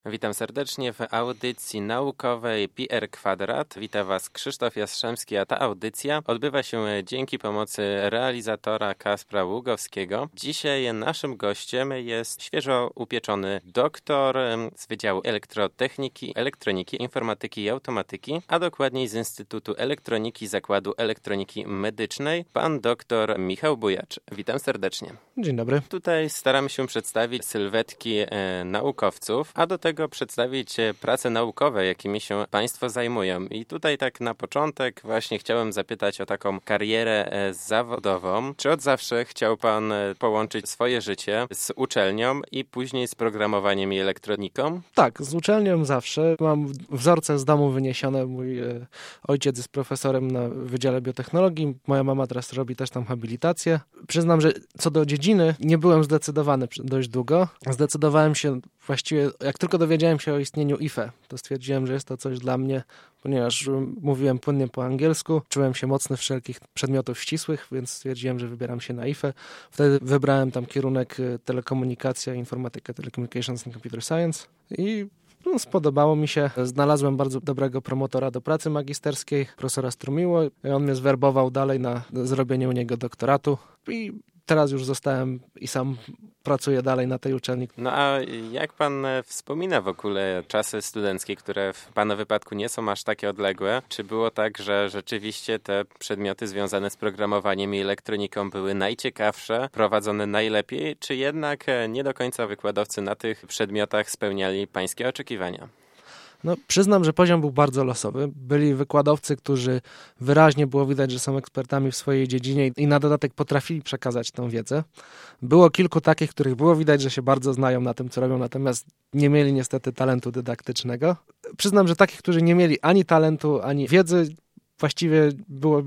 Witam serdecznie w audycji naukowej PR Kwadrat. Witam Was Krzysztof Jastrzębski, a ta audycja odbywa się dzięki pomocy realizatora Kacpra Ługowskiego. Dzisiaj naszym gościem jest świeżo upieczony doktor z Wydziału Elektrotechniki, Elektroniki, Informatyki i Automatyki, a dokładniej z Instytutu Elektroniki Zakładu Elektroniki Medycznej, pan doktor Michał Bujacz. Witam serdecznie. Dzień dobry. Tutaj staramy się przedstawić sylwetki naukowców, a do tego przedstawić prace naukowe, jakimi się Państwo zajmują. I tutaj tak na początek właśnie chciałem zapytać o taką karierę zawodową. Czy od zawsze chciał Pan połączyć swoje życie z uczelnią i później z programowaniem i elektroniką? Tak, z uczelnią zawsze. Mam wzorce z domu wyniesione. Mój ojciec jest profesorem na Wydziale Biotechnologii. Moja mama teraz robi też tam habilitację. Przyznam, że co do dziedziny nie byłem zdecydowany dość długo. Zdecydowałem się właściwie, jak tylko dowiedziałem się o istnieniu IFE, to stwierdziłem, że jest to coś dla mnie, ponieważ mówiłem płynnie po angielsku, czułem się mocny w wszelkich przedmiotów ścisłych, więc stwierdziłem, że wybieram się na IFE. Wtedy wybrałem tam kierunek telekomunikacja, informatyka, telecommunications and computer science i spodobało mi się. Znalazłem bardzo dobrego promotora do pracy magisterskiej, profesora Strumiło, i on mnie zwerbował dalej na zrobienie u niego doktoratu i teraz już zostałem i sam pracuję dalej na tej uczelni. No a jak Pan wspomina w ogóle czasy studenckie, które w Pana wypadku nie są aż takie odległe? Czy było tak, że rzeczywiście te przedmioty związane z programowaniem i elektroniką były najciekawsze, prowadzone najlepiej, czy jednak nie do końca wykładowcy na tych przedmiotach spełniali Pańskie oczekiwania? No, przyznam, że poziom był bardzo losowy. Byli wykładowcy, którzy wyraźnie było widać, że są ekspertami w swojej dziedzinie i na dodatek potrafili przekazać tę wiedzę. Było kilku takich, których było widać, że się bardzo znają na tym, co robią, natomiast nie mieli niestety talentu dydaktycznego. Przyznam, że takich, którzy nie mieli ani talentu, ani wiedzy, właściwie było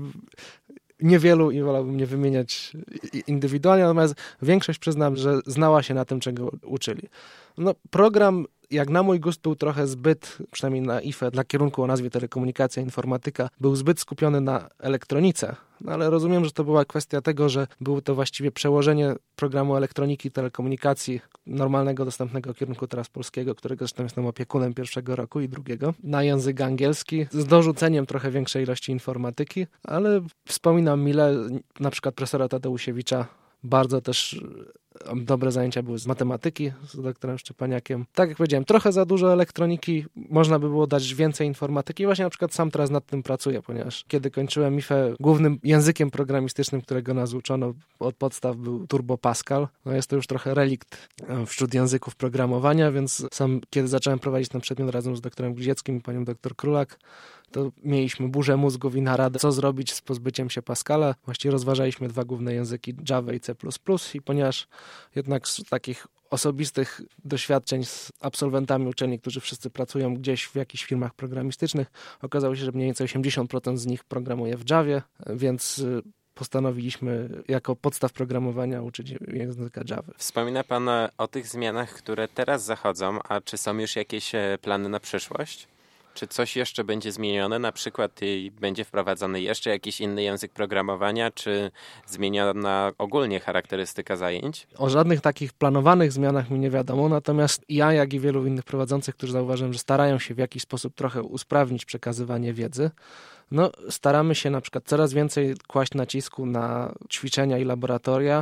niewielu i wolałbym nie wymieniać indywidualnie, natomiast większość, przyznam, że znała się na tym, czego uczyli. No, program, jak na mój gust, był trochę zbyt, przynajmniej na IFE, dla kierunku o nazwie telekomunikacja, informatyka, był zbyt skupiony na elektronice. No, ale rozumiem, że to była kwestia tego, że było to właściwie przełożenie programu elektroniki, telekomunikacji, normalnego, dostępnego kierunku teraz polskiego, którego zresztą jestem opiekunem pierwszego roku i drugiego, na język angielski, z dorzuceniem trochę większej ilości informatyki, ale wspominam mile na przykład profesora Tadeusiewicza. Bardzo też dobre zajęcia były z matematyki z doktorem Szczepaniakiem. Tak jak powiedziałem, trochę za dużo elektroniki, można by było dać więcej informatyki. I właśnie na przykład sam teraz nad tym pracuję, ponieważ kiedy kończyłem IFE, głównym językiem programistycznym, którego nas uczono od podstaw, był Turbo Pascal. No jest to już trochę relikt wśród języków programowania, więc sam kiedy zacząłem prowadzić ten przedmiot razem z doktorem Glizieckim i panią doktor Królak, to mieliśmy burzę mózgów i naradę, co zrobić z pozbyciem się Pascala. Właściwie rozważaliśmy dwa główne języki, Java i C++, i ponieważ jednak z takich osobistych doświadczeń z absolwentami uczelni, którzy wszyscy pracują gdzieś w jakichś firmach programistycznych, okazało się, że mniej więcej 80% z nich programuje w Javie, więc postanowiliśmy jako podstaw programowania uczyć języka Java. Wspomina Pan o tych zmianach, które teraz zachodzą, a czy są już jakieś plany na przyszłość? Czy coś jeszcze będzie zmienione? Na przykład będzie wprowadzony jeszcze jakiś inny język programowania, czy zmieniona ogólnie charakterystyka zajęć? O żadnych takich planowanych zmianach mi nie wiadomo, natomiast ja, jak i wielu innych prowadzących, którzy zauważyłem, że starają się w jakiś sposób trochę usprawnić przekazywanie wiedzy, no staramy się na przykład coraz więcej kłaść nacisku na ćwiczenia i laboratoria,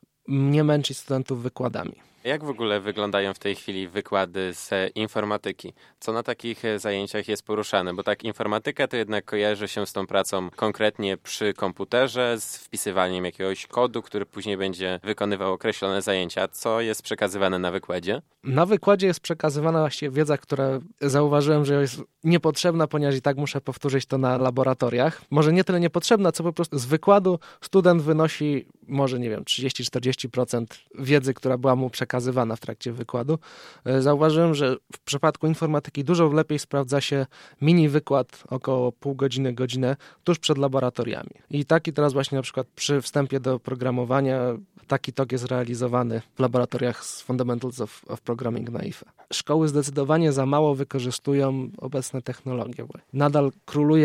nie męczyć studentów wykładami. Jak w ogóle wyglądają w tej chwili wykłady z informatyki? Co na takich zajęciach jest poruszane? Bo tak informatyka to jednak kojarzy się z tą pracą konkretnie przy komputerze, z wpisywaniem jakiegoś kodu, który później będzie wykonywał określone zajęcia. Co jest przekazywane na wykładzie? Na wykładzie jest przekazywana właściwie wiedza, która zauważyłem, że jest niepotrzebna, ponieważ i tak muszę powtórzyć to na laboratoriach. Może nie tyle niepotrzebna, co po prostu z wykładu student wynosi może, nie wiem, 30-40% wiedzy, która była mu przekazywana w trakcie wykładu. Zauważyłem, że w przypadku informatyki dużo lepiej sprawdza się mini wykład, około pół godziny, godzinę, tuż przed laboratoriami. I taki teraz właśnie na przykład przy wstępie do programowania taki tok jest realizowany w laboratoriach z Fundamentals of Programming na IFE. Szkoły zdecydowanie za mało wykorzystują obecne technologie. Nadal króluje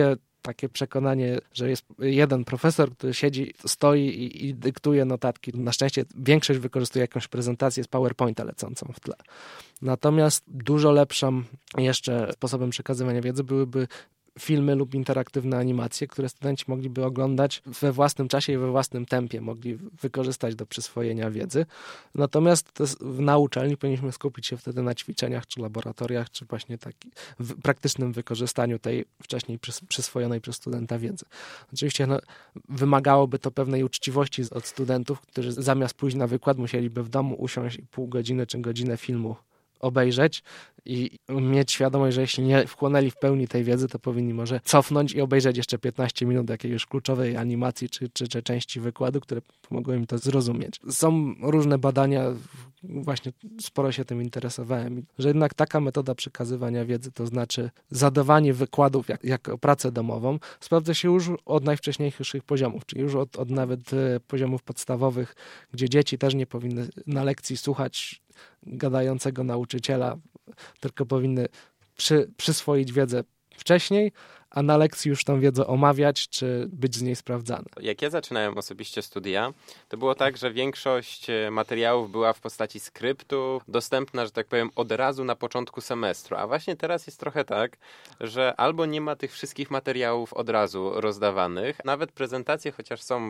takie przekonanie, że jest jeden profesor, który siedzi, stoi i dyktuje notatki. Na szczęście większość wykorzystuje jakąś prezentację z PowerPointa lecącą w tle. Natomiast dużo lepszym jeszcze sposobem przekazywania wiedzy byłyby filmy lub interaktywne animacje, które studenci mogliby oglądać we własnym czasie i we własnym tempie, mogli wykorzystać do przyswojenia wiedzy. Natomiast na uczelni powinniśmy skupić się wtedy na ćwiczeniach, czy laboratoriach, czy właśnie praktycznym wykorzystaniu tej wcześniej przyswojonej przez studenta wiedzy. Oczywiście wymagałoby to pewnej uczciwości od studentów, którzy zamiast pójść na wykład musieliby w domu usiąść i pół godziny czy godzinę filmu obejrzeć i mieć świadomość, że jeśli nie wchłonęli w pełni tej wiedzy, to powinni może cofnąć i obejrzeć jeszcze 15 minut jakiejś kluczowej animacji czy części wykładu, które pomogły im to zrozumieć. Są różne badania, właśnie sporo się tym interesowałem, że jednak taka metoda przekazywania wiedzy, to znaczy zadawanie wykładów jako pracę domową, sprawdza się już od najwcześniejszych poziomów, czyli już od nawet poziomów podstawowych, gdzie dzieci też nie powinny na lekcji słuchać gadającego nauczyciela, tylko powinny przyswoić wiedzę wcześniej, a na lekcji już tą wiedzę omawiać, czy być z niej sprawdzane. Jak ja zaczynałem osobiście studia, to było tak, że większość materiałów była w postaci skryptu, dostępna, że tak powiem, od razu na początku semestru. A właśnie teraz jest trochę tak, że albo nie ma tych wszystkich materiałów od razu rozdawanych, nawet prezentacje, chociaż są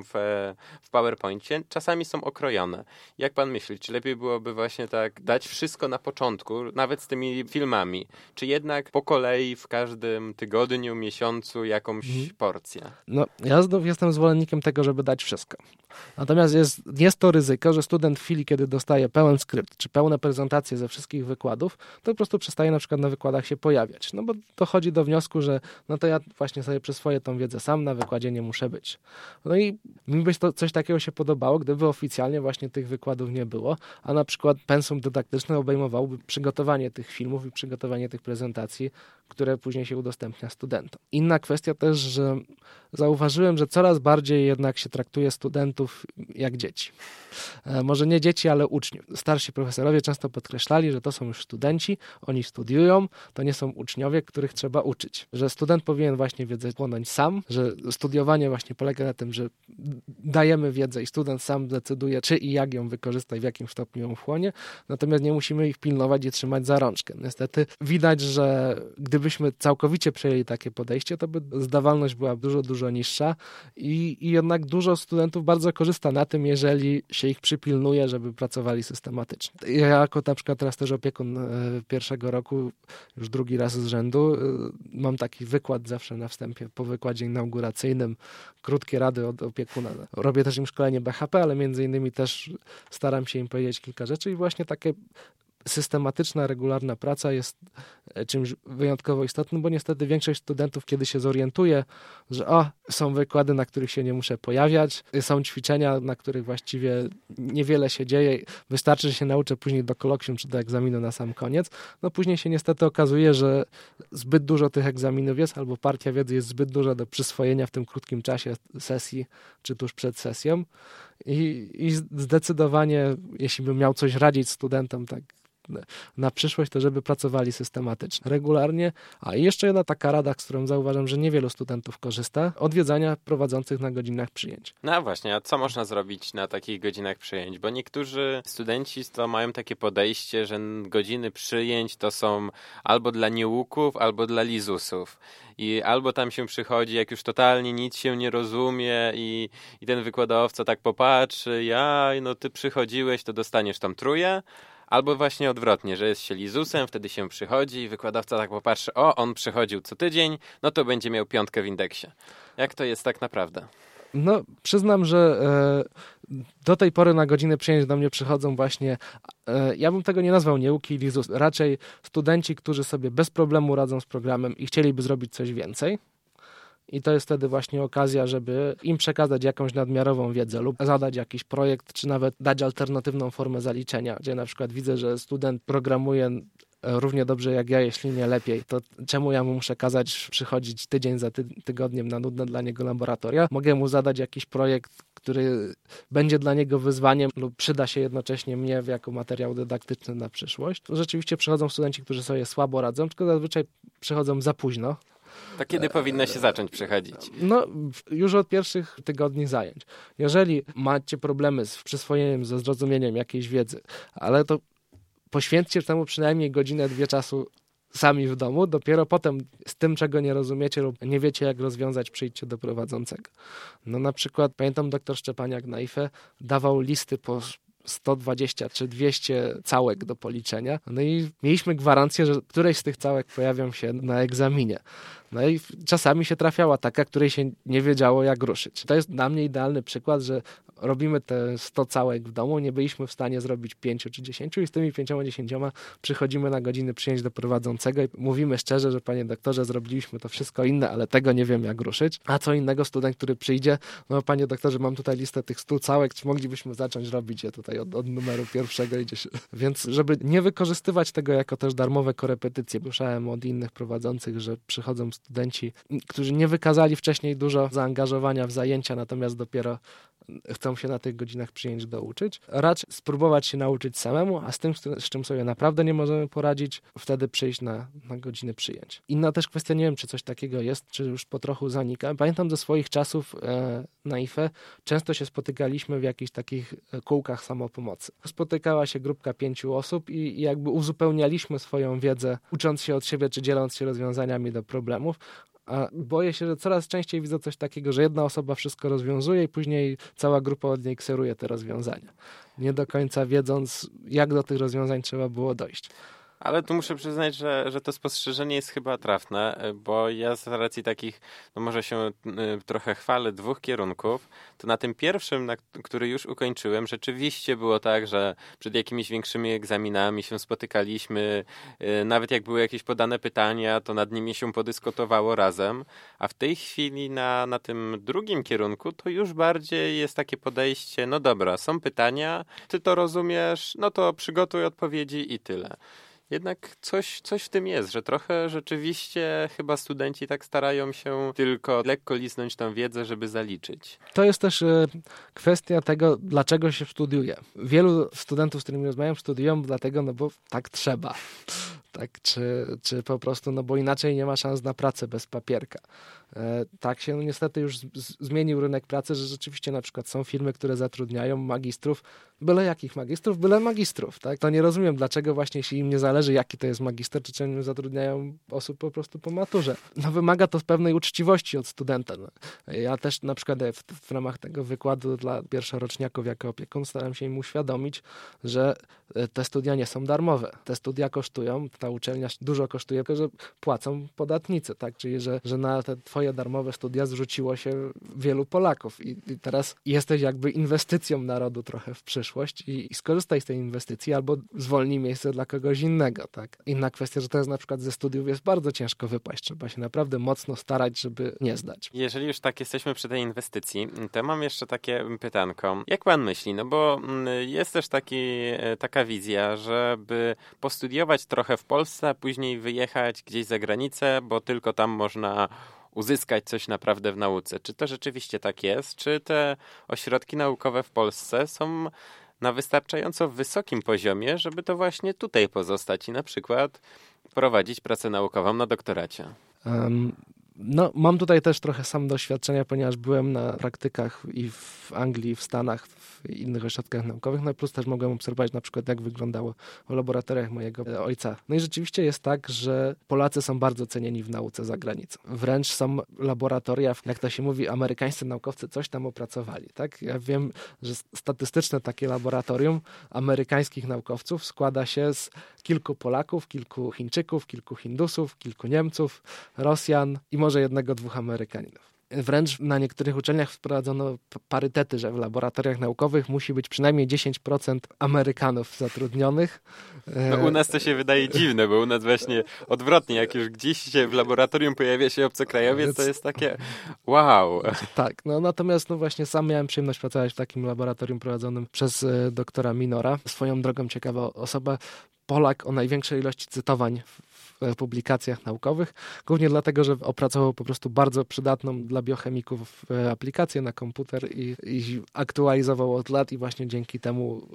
w PowerPoincie, czasami są okrojone. Jak pan myśli, czy lepiej byłoby właśnie tak dać wszystko na początku, nawet z tymi filmami, czy jednak po kolei w każdym tygodniu, miesiącu jakąś porcję? No, ja jestem zwolennikiem tego, żeby dać wszystko. Natomiast jest to ryzyko, że student w chwili, kiedy dostaje pełen skrypt, czy pełne prezentacje ze wszystkich wykładów, to po prostu przestaje na przykład na wykładach się pojawiać. No bo dochodzi do wniosku, że no to ja właśnie sobie przyswoję tą wiedzę sam, na wykładzie nie muszę być. No i mi by coś takiego się podobało, gdyby oficjalnie właśnie tych wykładów nie było, a na przykład pensum dydaktyczne obejmowałoby przygotowanie tych filmów i przygotowanie tych prezentacji, które później się udostępnia studentom. Inna kwestia też, że zauważyłem, że coraz bardziej jednak się traktuje studentów jak dzieci. Może nie dzieci, ale uczniów. Starsi profesorowie często podkreślali, że to są już studenci, oni studiują, to nie są uczniowie, których trzeba uczyć. Że student powinien właśnie wiedzę chłonąć sam, że studiowanie właśnie polega na tym, że dajemy wiedzę i student sam decyduje, czy i jak ją wykorzysta i w jakim stopniu ją wchłonie, natomiast nie musimy ich pilnować i trzymać za rączkę. Niestety widać, że gdybyśmy całkowicie przejęli takie podejście, to by zdawalność była dużo, dużo niższa i jednak dużo studentów bardzo korzysta na tym, jeżeli się ich przypilnuje, żeby pracowali systematycznie. Ja jako na przykład teraz też opiekun pierwszego roku, już drugi raz z rzędu, mam taki wykład zawsze na wstępie, po wykładzie inauguracyjnym, krótkie rady od opiekuna. Robię też im szkolenie BHP, ale między innymi też staram się im powiedzieć kilka rzeczy i właśnie takie systematyczna, regularna praca jest czymś wyjątkowo istotnym, bo niestety większość studentów, kiedy się zorientuje, że są wykłady, na których się nie muszę pojawiać, są ćwiczenia, na których właściwie niewiele się dzieje, wystarczy, że się nauczę później do kolokwium czy do egzaminu na sam koniec, no później się niestety okazuje, że zbyt dużo tych egzaminów jest, albo partia wiedzy jest zbyt duża do przyswojenia w tym krótkim czasie sesji, czy tuż przed sesją i zdecydowanie, jeśli bym miał coś radzić studentom, tak na przyszłość, to żeby pracowali systematycznie, regularnie. A i jeszcze jedna taka rada, z którą zauważam, że niewielu studentów korzysta, odwiedzania prowadzących na godzinach przyjęć. No właśnie, a co można zrobić na takich godzinach przyjęć? Bo niektórzy studenci to mają takie podejście, że godziny przyjęć to są albo dla nieuków, albo dla lizusów. I albo tam się przychodzi, jak już totalnie nic się nie rozumie i ten wykładowca tak popatrzy, no ty przychodziłeś, to dostaniesz tam trójkę. Albo właśnie odwrotnie, że jest się lizusem, wtedy się przychodzi i wykładowca tak popatrzy, on przychodził co tydzień, no to będzie miał 5 w indeksie. Jak to jest tak naprawdę? No, przyznam, że do tej pory na godziny przyjęć do mnie przychodzą właśnie, ja bym tego nie nazwał nieuki i lizus, raczej studenci, którzy sobie bez problemu radzą z programem i chcieliby zrobić coś więcej. I to jest wtedy właśnie okazja, żeby im przekazać jakąś nadmiarową wiedzę lub zadać jakiś projekt, czy nawet dać alternatywną formę zaliczenia, gdzie na przykład widzę, że student programuje równie dobrze jak ja, jeśli nie lepiej, to czemu ja mu muszę kazać przychodzić tydzień za tygodniem na nudne dla niego laboratoria? Mogę mu zadać jakiś projekt, który będzie dla niego wyzwaniem lub przyda się jednocześnie mnie jako materiał dydaktyczny na przyszłość. Rzeczywiście przychodzą studenci, którzy sobie słabo radzą, tylko zazwyczaj przychodzą za późno. To kiedy powinno się zacząć przechodzić? No, już od pierwszych tygodni zajęć. Jeżeli macie problemy z przyswojeniem, ze zrozumieniem jakiejś wiedzy, ale to poświęćcie temu przynajmniej godzinę, 2 czasu sami w domu, dopiero potem z tym, czego nie rozumiecie lub nie wiecie, jak rozwiązać, przyjdźcie do prowadzącego. No na przykład pamiętam doktor Szczepaniak na IFE dawał listy po 120 czy 200 całek do policzenia. No i mieliśmy gwarancję, że któreś z tych całek pojawią się na egzaminie. No i czasami się trafiała taka, której się nie wiedziało, jak ruszyć. To jest dla mnie idealny przykład, że robimy te 100 całek w domu, nie byliśmy w stanie zrobić 5 czy 10 i z tymi 5-10 przychodzimy na godziny przyjęć do prowadzącego i mówimy szczerze, że panie doktorze, zrobiliśmy to wszystko inne, ale tego nie wiem, jak ruszyć. A co innego student, który przyjdzie, no panie doktorze, mam tutaj listę tych 100 całek, czy moglibyśmy zacząć robić je tutaj od numeru pierwszego idzie się. Więc żeby nie wykorzystywać tego jako też darmowe korepetycje, słyszałem od innych prowadzących, że przychodzą studenci, którzy nie wykazali wcześniej dużo zaangażowania w zajęcia, natomiast dopiero chcą się na tych godzinach przyjęć douczyć. Raczej spróbować się nauczyć samemu, a z tym, z czym sobie naprawdę nie możemy poradzić, wtedy przyjść na godziny przyjęć. Inna też kwestia, nie wiem, czy coś takiego jest, czy już po trochu zanika. Pamiętam ze swoich czasów na IFE, często się spotykaliśmy w jakichś takich kółkach samopomocy. Spotykała się grupka 5 osób i jakby uzupełnialiśmy swoją wiedzę, ucząc się od siebie, czy dzieląc się rozwiązaniami do problemów. A boję się, że coraz częściej widzę coś takiego, że jedna osoba wszystko rozwiązuje i później cała grupa od niej kseruje te rozwiązania. Nie do końca wiedząc, jak do tych rozwiązań trzeba było dojść. Ale tu muszę przyznać, że to spostrzeżenie jest chyba trafne, bo ja z racji takich, no może się trochę chwalę, 2 kierunków, to na tym pierwszym, który już ukończyłem, rzeczywiście było tak, że przed jakimiś większymi egzaminami się spotykaliśmy, nawet jak były jakieś podane pytania, to nad nimi się podyskutowało razem, a w tej chwili na tym drugim kierunku to już bardziej jest takie podejście, no dobra, są pytania, ty to rozumiesz, no to przygotuj odpowiedzi i tyle. Jednak coś w tym jest, że trochę rzeczywiście chyba studenci tak starają się tylko lekko liznąć tą wiedzę, żeby zaliczyć. To jest też kwestia tego, dlaczego się studiuje. Wielu studentów, z którymi rozmawiam, studiują dlatego, no bo tak trzeba. Tak, czy po prostu, no bo inaczej nie ma szans na pracę bez papierka. Tak się niestety już zmienił rynek pracy, że rzeczywiście na przykład są firmy, które zatrudniają magistrów, byle jakich magistrów, byle magistrów. Tak? To nie rozumiem, dlaczego właśnie, jeśli im nie zależy, jaki to jest magister, czy czemu zatrudniają osób po prostu po maturze. No wymaga to pewnej uczciwości od studenta. No. Ja też na przykład w ramach tego wykładu dla pierwszoroczniaków jako opiekun staram się im uświadomić, że te studia nie są darmowe. Te studia kosztują, ta uczelnia dużo kosztuje, tylko że płacą podatnicy, tak? Czyli że na te twoje darmowe studia zrzuciło się wielu Polaków i teraz jesteś jakby inwestycją narodu trochę w przyszłość i skorzystaj z tej inwestycji albo zwolnij miejsce dla kogoś innego, tak? Inna kwestia, że teraz na przykład ze studiów jest bardzo ciężko wypaść, trzeba się naprawdę mocno starać, żeby nie zdać. Jeżeli już tak jesteśmy przy tej inwestycji, to mam jeszcze takie pytanko. Jak pan myśli? No bo jest też taka wizja, żeby postudiować trochę w Polsce, a później wyjechać gdzieś za granicę, bo tylko tam można uzyskać coś naprawdę w nauce. Czy to rzeczywiście tak jest? Czy te ośrodki naukowe w Polsce są na wystarczająco wysokim poziomie, żeby to właśnie tutaj pozostać i na przykład prowadzić pracę naukową na doktoracie? No, mam tutaj też trochę sam doświadczenia, ponieważ byłem na praktykach i w Anglii, i w Stanach, w innych ośrodkach naukowych, no plus też mogłem obserwować na przykład, jak wyglądało w laboratoriach mojego ojca. No i rzeczywiście jest tak, że Polacy są bardzo cenieni w nauce za granicą. Wręcz są laboratoria, jak to się mówi, amerykańscy naukowcy coś tam opracowali, tak? Ja wiem, że statystyczne takie laboratorium amerykańskich naukowców składa się z kilku Polaków, kilku Chińczyków, kilku Hindusów, kilku Niemców, Rosjan i może 1-2 Amerykanów. Wręcz na niektórych uczelniach wprowadzono parytety, że w laboratoriach naukowych musi być przynajmniej 10% Amerykanów zatrudnionych. No u nas to się wydaje dziwne, bo u nas właśnie odwrotnie, jak już gdzieś się w laboratorium pojawia się obcokrajowiec, to jest takie wow. Tak, no natomiast no właśnie sam miałem przyjemność pracować w takim laboratorium prowadzonym przez doktora Minora. Swoją drogą ciekawa osoba, Polak o największej ilości cytowań w publikacjach naukowych, głównie dlatego, że opracował po prostu bardzo przydatną dla biochemików aplikację na komputer i aktualizował od lat i właśnie dzięki temu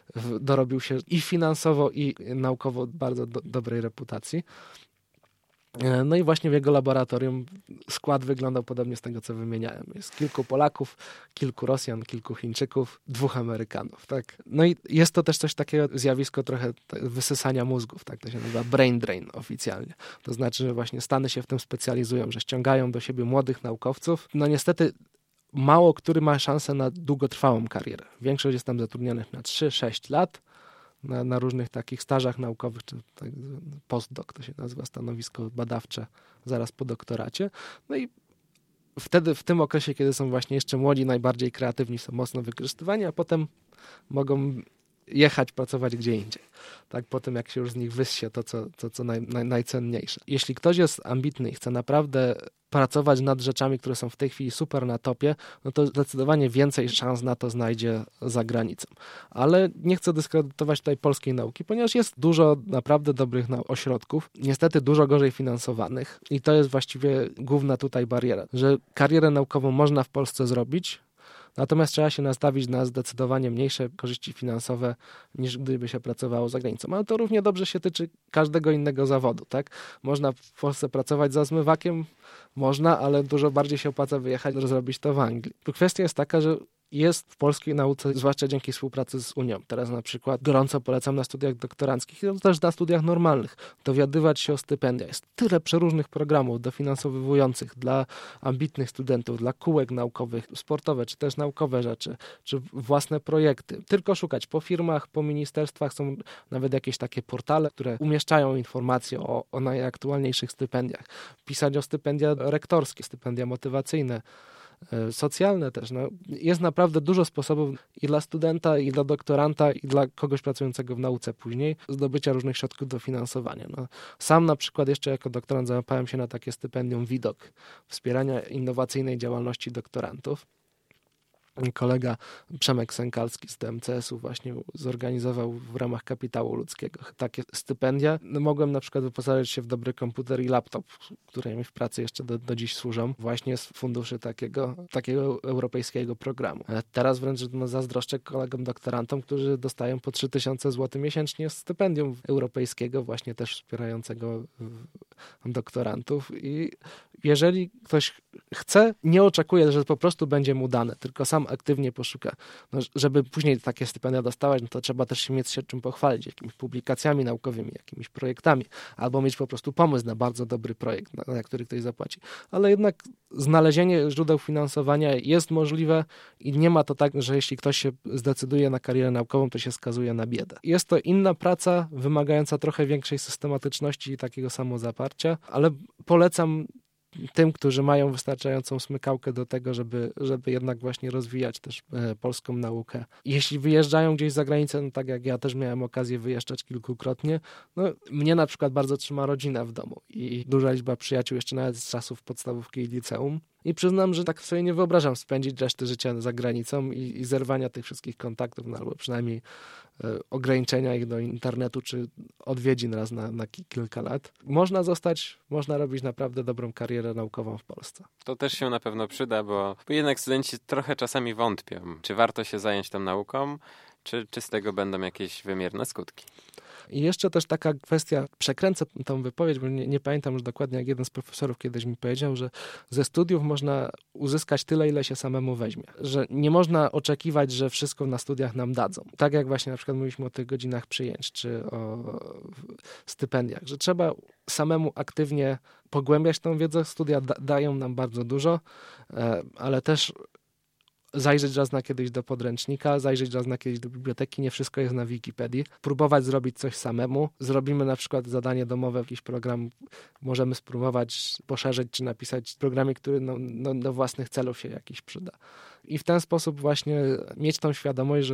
dorobił się i finansowo, i naukowo bardzo dobrej reputacji. No i właśnie w jego laboratorium skład wyglądał podobnie z tego, co wymieniałem. Jest kilku Polaków, kilku Rosjan, kilku Chińczyków, 2 Amerykanów, tak? No i jest to też coś takiego, zjawisko trochę wysysania mózgów, tak? To się nazywa brain drain oficjalnie. To znaczy, że właśnie Stany się w tym specjalizują, że ściągają do siebie młodych naukowców. No niestety mało który ma szansę na długotrwałą karierę. Większość jest tam zatrudnionych na 3-6 lat, na różnych takich stażach naukowych, czy tak, postdoc to się nazywa, stanowisko badawcze zaraz po doktoracie. No i wtedy, w tym okresie, kiedy są właśnie jeszcze młodzi, najbardziej kreatywni, są mocno wykorzystywani, a potem mogą jechać, pracować gdzie indziej. Tak, po tym jak się już z nich wyssie to, co najcenniejsze. Jeśli ktoś jest ambitny i chce naprawdę pracować nad rzeczami, które są w tej chwili super na topie, no to zdecydowanie więcej szans na to znajdzie za granicą. Ale nie chcę dyskredytować tutaj polskiej nauki, ponieważ jest dużo naprawdę dobrych ośrodków, niestety dużo gorzej finansowanych i to jest właściwie główna tutaj bariera, że karierę naukową można w Polsce zrobić, natomiast trzeba się nastawić na zdecydowanie mniejsze korzyści finansowe, niż gdyby się pracowało za granicą. Ale to równie dobrze się tyczy każdego innego zawodu, tak? Można w Polsce pracować za zmywakiem, można, ale dużo bardziej się opłaca wyjechać, zrobić to w Anglii. Tu kwestia jest taka, że jest w polskiej nauce, zwłaszcza dzięki współpracy z Unią. Teraz na przykład gorąco polecam na studiach doktoranckich i też na studiach normalnych dowiadywać się o stypendia. Jest tyle przeróżnych programów dofinansowywujących dla ambitnych studentów, dla kółek naukowych, sportowe, czy też naukowe rzeczy, czy własne projekty. Tylko szukać po firmach, po ministerstwach. Są nawet jakieś takie portale, które umieszczają informacje o najaktualniejszych stypendiach. Pisać o stypendia rektorskie, stypendia motywacyjne, socjalne też. No, jest naprawdę dużo sposobów i dla studenta, i dla doktoranta, i dla kogoś pracującego w nauce później zdobycia różnych środków dofinansowania. No, sam na przykład jeszcze jako doktorant załapałem się na takie stypendium WIDOK, wspierania innowacyjnej działalności doktorantów. Kolega Przemek Sękalski z DMCS-u właśnie zorganizował w ramach kapitału ludzkiego takie stypendia. No, mogłem na przykład wyposażyć się w dobry komputer i laptop, które mi w pracy jeszcze do dziś służą, właśnie z funduszy takiego europejskiego programu. Teraz wręcz zazdroszczę kolegom doktorantom, którzy dostają po 3000 zł miesięcznie stypendium europejskiego, właśnie też wspierającego doktorantów. I jeżeli ktoś chce, nie oczekuje, że po prostu będzie mu dane, tylko sam aktywnie poszuka. No, żeby później takie stypendia dostawać, no to trzeba też mieć się czym pochwalić, jakimiś publikacjami naukowymi, jakimiś projektami, albo mieć po prostu pomysł na bardzo dobry projekt, na który ktoś zapłaci. Ale jednak znalezienie źródeł finansowania jest możliwe i nie ma to tak, że jeśli ktoś się zdecyduje na karierę naukową, to się skazuje na biedę. Jest to inna praca, wymagająca trochę większej systematyczności i takiego samozaparcia, ale polecam tym, którzy mają wystarczającą smykałkę do tego, żeby jednak właśnie rozwijać też polską naukę. Jeśli wyjeżdżają gdzieś za granicę, no tak jak ja też miałem okazję wyjeżdżać kilkukrotnie, no mnie na przykład bardzo trzyma rodzina w domu i duża liczba przyjaciół jeszcze nawet z czasów podstawówki i liceum. I przyznam, że tak sobie nie wyobrażam spędzić reszty życia za granicą i zerwania tych wszystkich kontaktów, no, albo przynajmniej ograniczenia ich do internetu, czy odwiedzin raz na kilka lat. Można robić naprawdę dobrą karierę naukową w Polsce. To też się na pewno przyda, bo jednak studenci trochę czasami wątpią, czy warto się zająć tą nauką, czy z tego będą jakieś wymierne skutki. I jeszcze też taka kwestia, przekręcę tą wypowiedź, bo nie pamiętam już dokładnie, jak jeden z profesorów kiedyś mi powiedział, że ze studiów można uzyskać tyle, ile się samemu weźmie. Że nie można oczekiwać, że wszystko na studiach nam dadzą. Tak jak właśnie na przykład mówiliśmy o tych godzinach przyjęć, czy o stypendiach, że trzeba samemu aktywnie pogłębiać tą wiedzę. Studia dają nam bardzo dużo, ale też zajrzeć raz na kiedyś do podręcznika, zajrzeć raz na kiedyś do biblioteki, nie wszystko jest na Wikipedii. Próbować zrobić coś samemu. Zrobimy na przykład zadanie domowe, jakiś program, możemy spróbować poszerzyć, czy napisać programie, który do własnych celów się jakiś przyda. I w ten sposób właśnie mieć tą świadomość,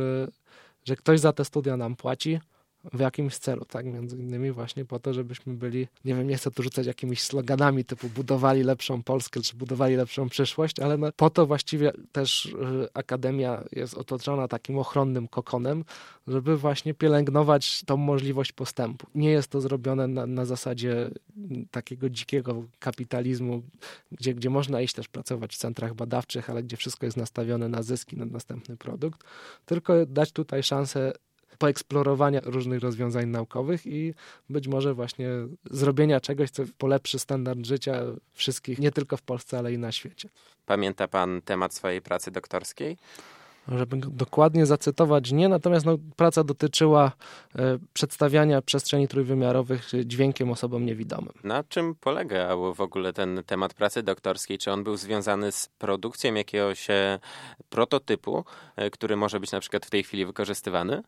że ktoś za te studia nam płaci, w jakimś celu, tak? Między innymi właśnie po to, żebyśmy byli, nie wiem, nie chcę tu rzucać jakimiś sloganami typu budowali lepszą Polskę, czy budowali lepszą przyszłość, ale no, po to właściwie też Akademia jest otoczona takim ochronnym kokonem, żeby właśnie pielęgnować tą możliwość postępu. Nie jest to zrobione na zasadzie takiego dzikiego kapitalizmu, gdzie można iść też pracować w centrach badawczych, ale gdzie wszystko jest nastawione na zyski, na następny produkt, tylko dać tutaj szansę poeksplorowania różnych rozwiązań naukowych i być może właśnie zrobienia czegoś, co polepszy standard życia wszystkich, nie tylko w Polsce, ale i na świecie. Pamięta pan temat swojej pracy doktorskiej? Żeby go dokładnie zacytować, nie, natomiast praca dotyczyła przedstawiania przestrzeni trójwymiarowych dźwiękiem osobom niewidomym. Na czym polegał w ogóle ten temat pracy doktorskiej? Czy on był związany z produkcją jakiegoś prototypu, który może być na przykład w tej chwili wykorzystywany?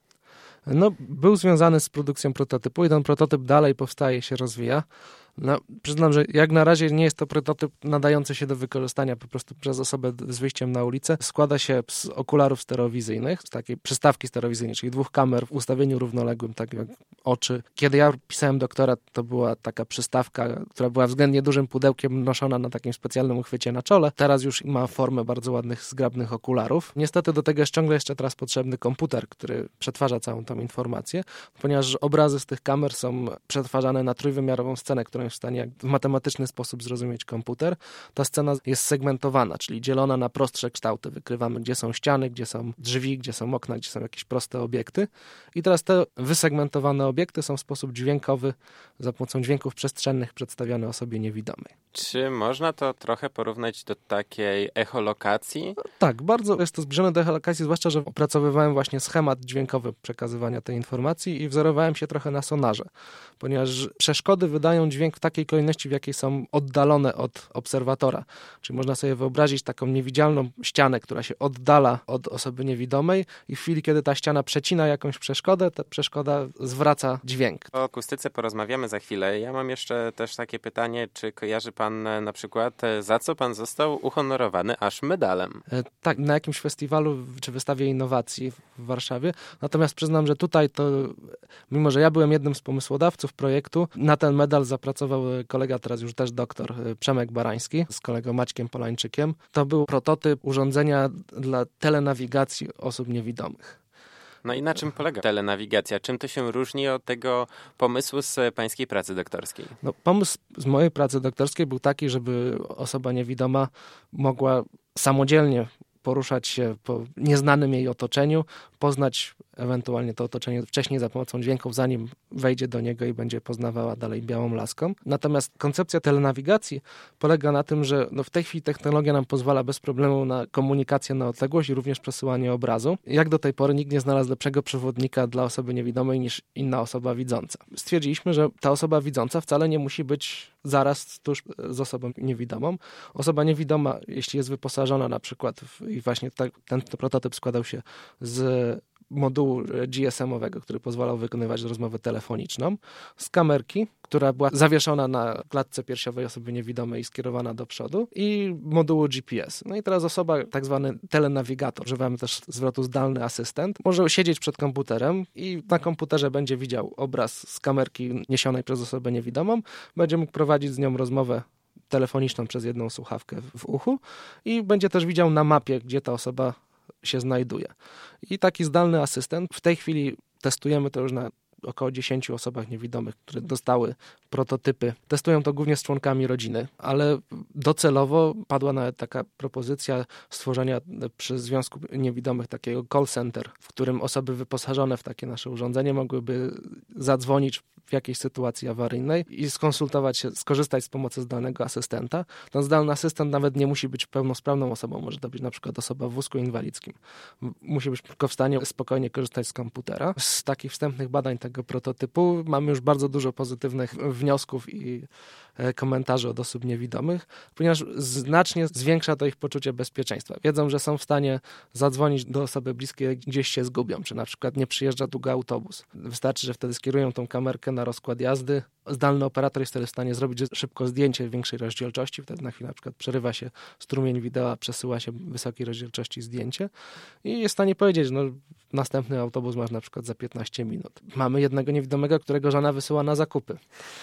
Był związany z produkcją prototypu i ten prototyp dalej powstaje, się rozwija. Przyznam, że jak na razie nie jest to prototyp nadający się do wykorzystania po prostu przez osobę z wyjściem na ulicę. Składa się z okularów stereowizyjnych, z takiej przystawki stereowizyjnej, czyli 2 kamer w ustawieniu równoległym, tak jak oczy. Kiedy ja pisałem doktorat, to była taka przystawka, która była względnie dużym pudełkiem noszona na takim specjalnym uchwycie na czole. Teraz już ma formę bardzo ładnych, zgrabnych okularów. Niestety do tego jest ciągle jeszcze teraz potrzebny komputer, który przetwarza całą tą informację, ponieważ obrazy z tych kamer są przetwarzane na trójwymiarową scenę, którą jest w stanie w matematyczny sposób zrozumieć komputer. Ta scena jest segmentowana, czyli dzielona na prostsze kształty. Wykrywamy, gdzie są ściany, gdzie są drzwi, gdzie są okna, gdzie są jakieś proste obiekty. I teraz te wysegmentowane obiekty są w sposób dźwiękowy, za pomocą dźwięków przestrzennych przedstawiane osobie niewidomej. Czy można to trochę porównać do takiej echolokacji? Tak, bardzo jest to zbliżone do echolokacji, zwłaszcza, że opracowywałem właśnie schemat dźwiękowy przekazywania tej informacji i wzorowałem się trochę na sonarze, ponieważ przeszkody wydają dźwięk w takiej kolejności, w jakiej są oddalone od obserwatora. Czyli można sobie wyobrazić taką niewidzialną ścianę, która się oddala od osoby niewidomej i w chwili, kiedy ta ściana przecina jakąś przeszkodę, ta przeszkoda zwraca dźwięk. O akustyce porozmawiamy za chwilę. Ja mam jeszcze też takie pytanie, czy kojarzy pan na przykład, za co pan został uhonorowany aż medalem? Tak, na jakimś festiwalu czy wystawie innowacji w Warszawie. Natomiast przyznam, że tutaj to, mimo że ja byłem jednym z pomysłodawców projektu, na ten medal zapracował kolega, teraz już też doktor Przemek Barański z kolegą Maćkiem Polańczykiem. To był prototyp urządzenia dla telenawigacji osób niewidomych. No i na czym polega telenawigacja? Czym to się różni od tego pomysłu z pańskiej pracy doktorskiej? Pomysł z mojej pracy doktorskiej był taki, żeby osoba niewidoma mogła samodzielnie poruszać się po nieznanym jej otoczeniu, poznać ewentualnie to otoczenie wcześniej za pomocą dźwięków, zanim wejdzie do niego i będzie poznawała dalej białą laską. Natomiast koncepcja telenawigacji polega na tym, że w tej chwili technologia nam pozwala bez problemu na komunikację na odległość i również przesyłanie obrazu. Jak do tej pory nikt nie znalazł lepszego przewodnika dla osoby niewidomej niż inna osoba widząca. Stwierdziliśmy, że ta osoba widząca wcale nie musi być zaraz tuż z osobą niewidomą. Osoba niewidoma, jeśli jest wyposażona na przykład i właśnie ten prototyp składał się z modułu GSM-owego, który pozwalał wykonywać rozmowę telefoniczną, z kamerki, która była zawieszona na klatce piersiowej osoby niewidomej i skierowana do przodu, i modułu GPS. No i teraz osoba, tak zwany telenawigator, używamy też zwrotu zdalny asystent, może siedzieć przed komputerem i na komputerze będzie widział obraz z kamerki niesionej przez osobę niewidomą, będzie mógł prowadzić z nią rozmowę telefoniczną przez jedną słuchawkę w uchu i będzie też widział na mapie, gdzie ta osoba się znajduje. I taki zdalny asystent, w tej chwili testujemy to już na około 10 osobach niewidomych, które dostały prototypy. Testują to głównie z członkami rodziny, ale docelowo padła nawet taka propozycja stworzenia przy Związku Niewidomych takiego call center, w którym osoby wyposażone w takie nasze urządzenie mogłyby zadzwonić w jakiejś sytuacji awaryjnej i skonsultować się, skorzystać z pomocy zdalnego asystenta. Ten zdalny asystent nawet nie musi być pełnosprawną osobą, może to być na przykład osoba w wózku inwalidzkim. Musi być tylko w stanie spokojnie korzystać z komputera. Z takich wstępnych badań tego prototypu mamy już bardzo dużo pozytywnych wniosków i komentarzy od osób niewidomych, ponieważ znacznie zwiększa to ich poczucie bezpieczeństwa. Wiedzą, że są w stanie zadzwonić do osoby bliskiej, gdzieś się zgubią, czy na przykład nie przyjeżdża długo autobus. Wystarczy, że wtedy skierują tą kamerkę na rozkład jazdy. Zdalny operator jest wtedy w stanie zrobić szybko zdjęcie większej rozdzielczości, wtedy na chwilę na przykład przerywa się strumień wideo, przesyła się wysokiej rozdzielczości zdjęcie i jest w stanie powiedzieć, że następny autobus masz na przykład za 15 minut. Mamy jednego niewidomego, którego żona wysyła na zakupy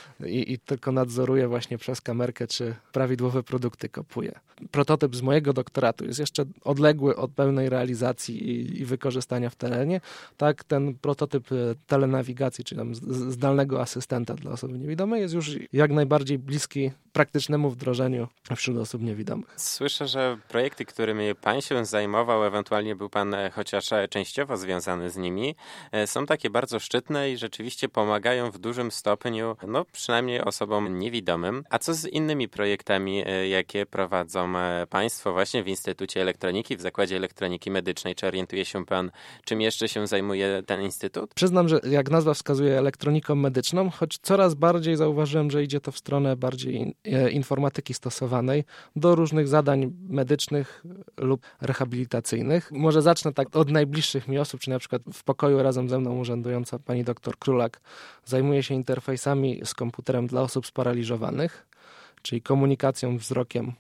i tylko nadzoruje właśnie przez kamerkę, czy prawidłowe produkty kupuje. Prototyp z mojego doktoratu jest jeszcze odległy od pełnej realizacji i wykorzystania w terenie. Tak, ten prototyp telenawigacji, czy tam zdalnego asystenta dla osoby niewidomej jest już jak najbardziej bliski praktycznemu wdrożeniu wśród osób niewidomych. Słyszę, że projekty, którymi pan się zajmował, ewentualnie był pan chociaż częściowo związany z nimi, są takie bardzo szczytne i rzeczywiście pomagają w dużym stopniu, no przynajmniej osobom niewidomym. A co z innymi projektami, jakie prowadzą państwo właśnie w Instytucie Elektroniki, w Zakładzie Elektroniki Medycznej? Czy orientuje się pan, czym jeszcze się zajmuje ten instytut? Przyznam, że jak nazwa wskazuje, elektroniką medyczną, choć coraz bardziej zauważyłem, że idzie to w stronę bardziej informatyki stosowanej do różnych zadań medycznych lub rehabilitacyjnych. Może zacznę tak od najbliższych mi osób, czy na przykład w pokoju razem ze mną urzędująca pani doktor Królak zajmuje się interfejsami z komputerem dla osób sparaliżowanych, czyli komunikacją wzrokiem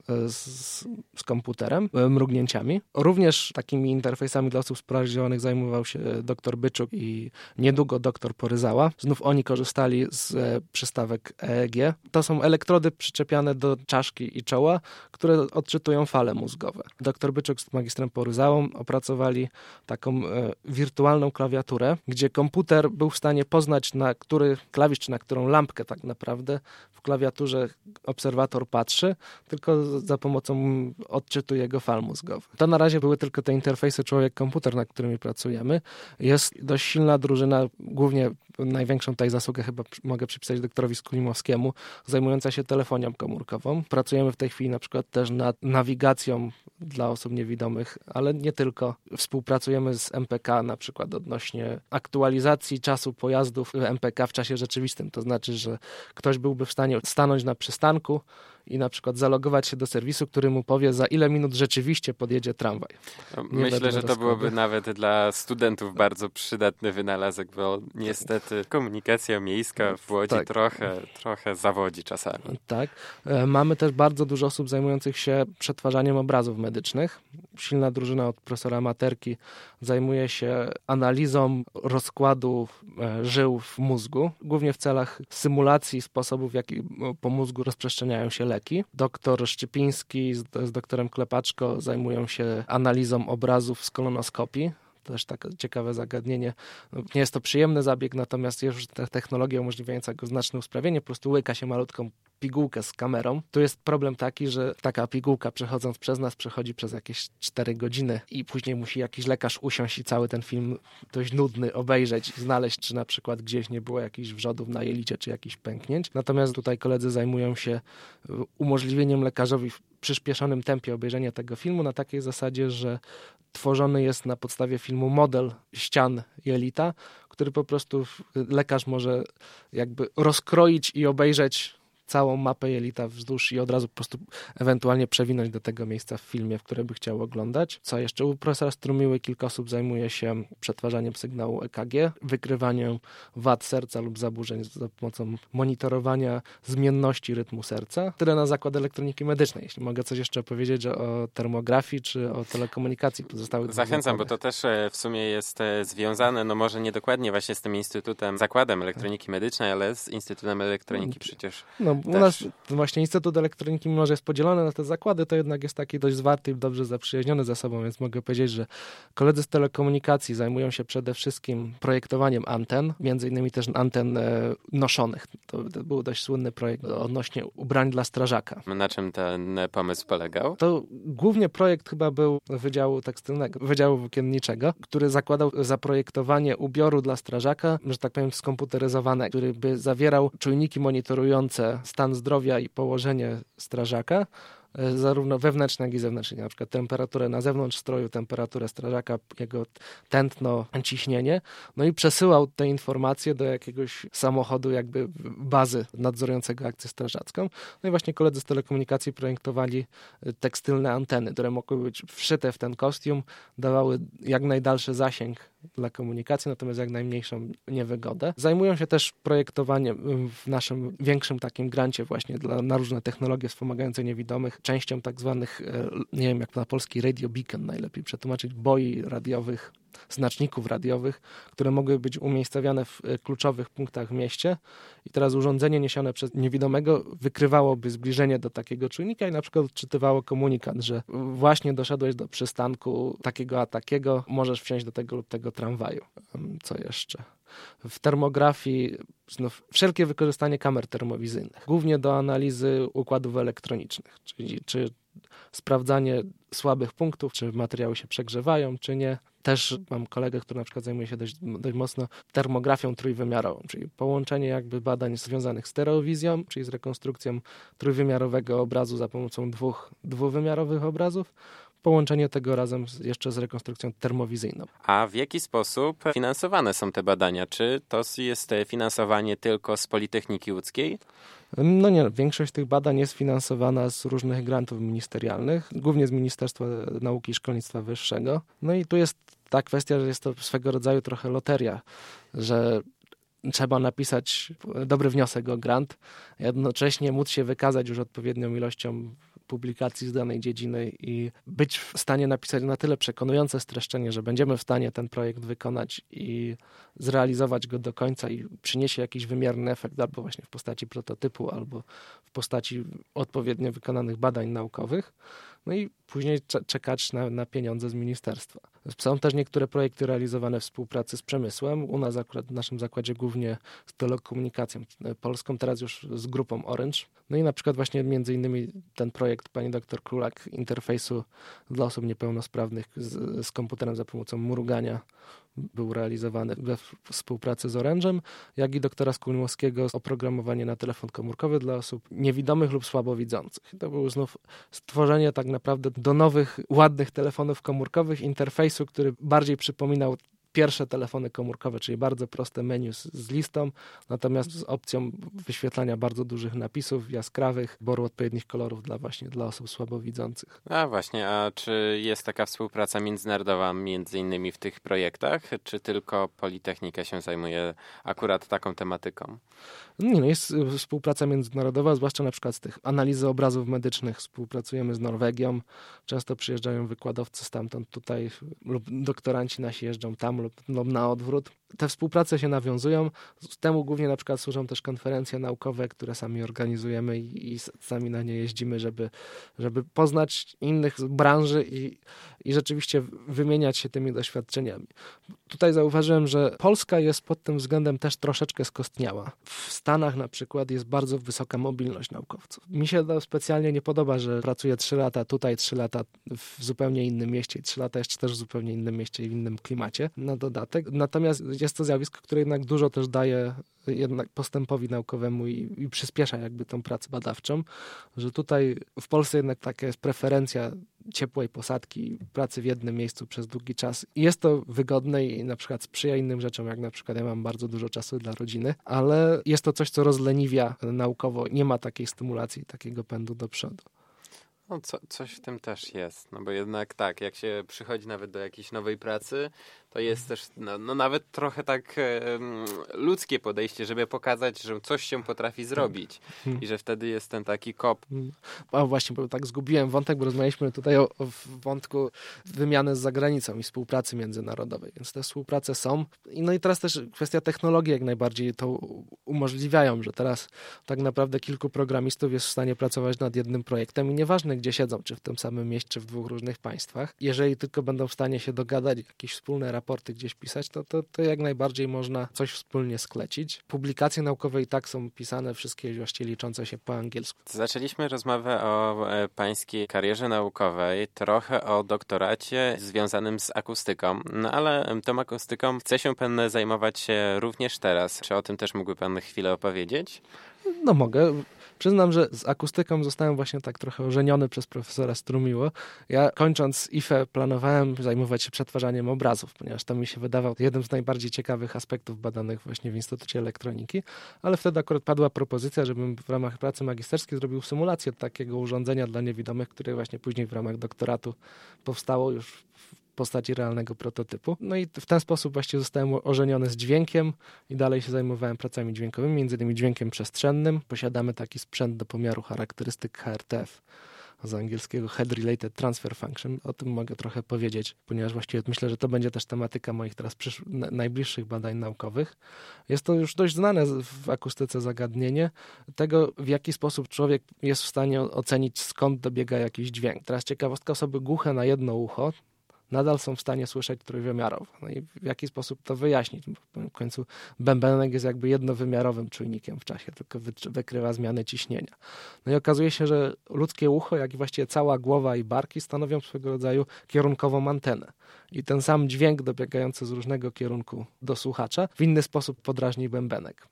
z komputerem, mrugnięciami. Również takimi interfejsami dla osób sparaliżowanych zajmował się dr Byczuk i niedługo dr Poryzała. Znów oni korzystali z przystawek EEG. To są elektrody przyczepiane do czaszki i czoła, które odczytują fale mózgowe. Dr Byczuk z magistrem Poryzałą opracowali taką wirtualną klawiaturę, gdzie komputer był w stanie poznać, na który klawisz, czy na którą lampkę tak naprawdę w klawiaturze obserwator patrzy, tylko za pomocą odczytu jego fal mózgowych. To na razie były tylko te interfejsy człowiek-komputer, nad którymi pracujemy. Jest dość silna drużyna, głównie największą tutaj zasługę chyba mogę przypisać doktorowi Skulimowskiemu, zajmująca się telefonią komórkową. Pracujemy w tej chwili na przykład też nad nawigacją dla osób niewidomych, ale nie tylko. Współpracujemy z MPK na przykład odnośnie aktualizacji czasu pojazdów MPK w czasie rzeczywistym. To znaczy, że ktoś byłby w stanie stanąć na przystanku i na przykład zalogować się do serwisu, który mu powie, za ile minut rzeczywiście podjedzie tramwaj. Myślę, że to byłoby nawet dla studentów bardzo przydatny wynalazek, bo niestety komunikacja miejska w Łodzi tak. trochę zawodzi czasami. Tak. Mamy też bardzo dużo osób zajmujących się przetwarzaniem obrazów medycznych. Silna drużyna od profesora Materki zajmuje się analizą rozkładu żył w mózgu, głównie w celach symulacji sposobów, w jaki po mózgu rozprzestrzeniają się leki. Doktor Szczypiński z doktorem Klepaczko zajmują się analizą obrazów z kolonoskopii. Też takie ciekawe zagadnienie. Nie jest to przyjemny zabieg, natomiast jest już technologia umożliwiająca go znaczne usprawnienie. Po prostu łyka się malutką pigułkę z kamerą. Tu jest problem taki, że taka pigułka przechodząc przez nas przechodzi przez jakieś 4 godziny i później musi jakiś lekarz usiąść i cały ten film dość nudny obejrzeć i znaleźć, czy na przykład gdzieś nie było jakichś wrzodów na jelicie, czy jakichś pęknięć. Natomiast tutaj koledzy zajmują się umożliwieniem lekarzowi w przyspieszonym tempie obejrzenia tego filmu na takiej zasadzie, że tworzony jest na podstawie filmu model ścian jelita, który po prostu lekarz może jakby rozkroić i obejrzeć całą mapę jelita wzdłuż i od razu po prostu ewentualnie przewinąć do tego miejsca w filmie, w które by chciał oglądać. Co jeszcze? U profesora Strumiły kilka osób zajmuje się przetwarzaniem sygnału EKG, wykrywaniem wad serca lub zaburzeń za pomocą monitorowania zmienności rytmu serca. Tyle na Zakład Elektroniki Medycznej. Jeśli mogę coś jeszcze powiedzieć o termografii czy o telekomunikacji pozostałych. Zachęcam, bo to też w sumie jest związane, no może nie dokładnie właśnie z tym Instytutem, Zakładem Elektroniki Medycznej, ale z Instytutem Elektroniki przecież. No, u nas właśnie Instytut Elektroniki, mimo że jest podzielony na te zakłady, to jednak jest taki dość zwarty i dobrze zaprzyjaźniony ze sobą, więc mogę powiedzieć, że koledzy z telekomunikacji zajmują się przede wszystkim projektowaniem anten, między innymi też anten noszonych. To był dość słynny projekt odnośnie ubrań dla strażaka. Na czym ten pomysł polegał? To głównie projekt chyba był Wydziału Tekstylnego, Wydziału Włókienniczego, który zakładał zaprojektowanie ubioru dla strażaka, że tak powiem skomputeryzowanego, który by zawierał czujniki monitorujące stan zdrowia i położenie strażaka, zarówno wewnętrzne, jak i zewnętrzne, na przykład temperaturę na zewnątrz stroju, temperaturę strażaka, jego tętno, ciśnienie, no i przesyłał te informacje do jakiegoś samochodu, jakby bazy nadzorującego akcję strażacką. No i właśnie koledzy z telekomunikacji projektowali tekstylne anteny, które mogły być wszyte w ten kostium, dawały jak najdalszy zasięg dla komunikacji, natomiast jak najmniejszą niewygodę. Zajmują się też projektowaniem w naszym większym takim grancie właśnie na różne technologie wspomagające niewidomych, częścią tak zwanych, nie wiem jak na polski radio beacon najlepiej przetłumaczyć, boi radiowych, znaczników radiowych, które mogły być umiejscowione w kluczowych punktach w mieście i teraz urządzenie niesione przez niewidomego wykrywałoby zbliżenie do takiego czujnika i na przykład odczytywało komunikat, że właśnie doszedłeś do przystanku takiego a takiego, możesz wsiąść do tego lub tego tramwaju. Co jeszcze? w termografii znów wszelkie wykorzystanie kamer termowizyjnych, głównie do analizy układów elektronicznych, czyli czy sprawdzanie słabych punktów, czy materiały się przegrzewają, czy nie. Też mam kolegę, który na przykład zajmuje się dość mocno termografią trójwymiarową, czyli połączenie jakby badań związanych z stereowizją, czyli z rekonstrukcją trójwymiarowego obrazu za pomocą dwuwymiarowych obrazów, połączenie tego razem jeszcze z rekonstrukcją termowizyjną. A w jaki sposób finansowane są te badania? Czy to jest finansowanie tylko z Politechniki Łódzkiej? No nie, większość tych badań jest finansowana z różnych grantów ministerialnych, głównie z Ministerstwa Nauki i Szkolnictwa Wyższego. No i tu jest ta kwestia, że jest to swego rodzaju trochę loteria, że trzeba napisać dobry wniosek o grant, jednocześnie móc się wykazać już odpowiednią ilością publikacji z danej dziedziny i być w stanie napisać na tyle przekonujące streszczenie, że będziemy w stanie ten projekt wykonać i zrealizować go do końca i przyniesie jakiś wymierny efekt albo właśnie w postaci prototypu, albo w postaci odpowiednio wykonanych badań naukowych. No i później czekać na pieniądze z ministerstwa. Są też niektóre projekty realizowane w współpracy z przemysłem. U nas akurat w naszym zakładzie głównie z telekomunikacją polską, teraz już z grupą Orange. No i na przykład właśnie między innymi ten projekt pani doktor Królak interfejsu dla osób niepełnosprawnych z komputerem za pomocą mrugania był realizowany we współpracy z Orange'em, jak i doktora Skulmowskiego oprogramowanie na telefon komórkowy dla osób niewidomych lub słabowidzących. To było znów stworzenie tak naprawdę do nowych, ładnych telefonów komórkowych interfejsu, który bardziej przypominał pierwsze telefony komórkowe, czyli bardzo proste menu z listą, natomiast z opcją wyświetlania bardzo dużych napisów, jaskrawych, wyboru odpowiednich kolorów dla osób słabowidzących. A właśnie, a czy jest taka współpraca międzynarodowa między innymi w tych projektach, czy tylko Politechnika się zajmuje akurat taką tematyką? Nie, no jest współpraca międzynarodowa, zwłaszcza na przykład z tych analizy obrazów medycznych. Współpracujemy z Norwegią, często przyjeżdżają wykładowcy stamtąd tutaj lub doktoranci nasi jeżdżą tam lub na odwrót. Te współprace się nawiązują. Temu głównie na przykład służą też konferencje naukowe, które sami organizujemy i sami na nie jeździmy, żeby poznać innych z branży i rzeczywiście wymieniać się tymi doświadczeniami. Tutaj zauważyłem, że Polska jest pod tym względem też troszeczkę skostniała. W Stanach na przykład jest bardzo wysoka mobilność naukowców. Mi się to specjalnie nie podoba, że pracuję 3 lata tutaj, 3 lata w zupełnie innym mieście i 3 lata jeszcze też w zupełnie innym mieście i w innym klimacie na dodatek. Natomiast jest to zjawisko, które jednak dużo też daje jednak postępowi naukowemu i przyspiesza jakby tą pracę badawczą, że tutaj w Polsce jednak taka jest preferencja ciepłej posadki, pracy w jednym miejscu przez długi czas. Jest to wygodne i na przykład sprzyja innym rzeczom, jak na przykład ja mam bardzo dużo czasu dla rodziny, ale jest to coś, co rozleniwia naukowo. Nie ma takiej stymulacji, takiego pędu do przodu. No, coś w tym też jest, no bo jednak tak, jak się przychodzi nawet do jakiejś nowej pracy, to jest też no nawet trochę tak ludzkie podejście, żeby pokazać, że coś się potrafi zrobić i że wtedy jest ten taki kop. A właśnie, bo tak zgubiłem wątek, bo rozmawialiśmy tutaj o wątku wymiany z zagranicą i współpracy międzynarodowej, więc te współprace są. No i teraz też kwestia technologii jak najbardziej to umożliwiają, że teraz tak naprawdę kilku programistów jest w stanie pracować nad jednym projektem i nieważne gdzie siedzą, czy w tym samym mieście, czy w 2 różnych państwach. Jeżeli tylko będą w stanie się dogadać, jakieś wspólne raporty gdzieś pisać, to jak najbardziej można coś wspólnie sklecić. Publikacje naukowe i tak są pisane, wszystkie właściwie liczące się po angielsku. Zaczęliśmy rozmowę o pańskiej karierze naukowej, trochę o doktoracie związanym z akustyką, no ale tą akustyką chce się pan zajmować również teraz. Czy o tym też mógłby pan chwilę opowiedzieć? No mogę. Przyznam, że z akustyką zostałem właśnie tak trochę ożeniony przez profesora Strumiło. Ja kończąc IFE planowałem zajmować się przetwarzaniem obrazów, ponieważ to mi się wydawał jednym z najbardziej ciekawych aspektów badanych właśnie w Instytucie Elektroniki, ale wtedy akurat padła propozycja, żebym w ramach pracy magisterskiej zrobił symulację takiego urządzenia dla niewidomych, które właśnie później w ramach doktoratu powstało już w postaci realnego prototypu. No i w ten sposób właściwie zostałem ożeniony z dźwiękiem i dalej się zajmowałem pracami dźwiękowymi, między innymi dźwiękiem przestrzennym. Posiadamy taki sprzęt do pomiaru charakterystyk HRTF, z angielskiego Head Related Transfer Function. O tym mogę trochę powiedzieć, ponieważ właściwie myślę, że to będzie też tematyka moich teraz najbliższych badań naukowych. Jest to już dość znane w akustyce zagadnienie tego, w jaki sposób człowiek jest w stanie ocenić, skąd dobiega jakiś dźwięk. Teraz ciekawostka, osoby głuche na jedno ucho, nadal są w stanie słyszeć trójwymiarowo. No i w jaki sposób to wyjaśnić? Bo w końcu bębenek jest jakby jednowymiarowym czujnikiem w czasie, tylko wykrywa zmiany ciśnienia. No i okazuje się, że ludzkie ucho, jak i właściwie cała głowa i barki stanowią swego rodzaju kierunkową antenę. I ten sam dźwięk dobiegający z różnego kierunku do słuchacza w inny sposób podrażni bębenek.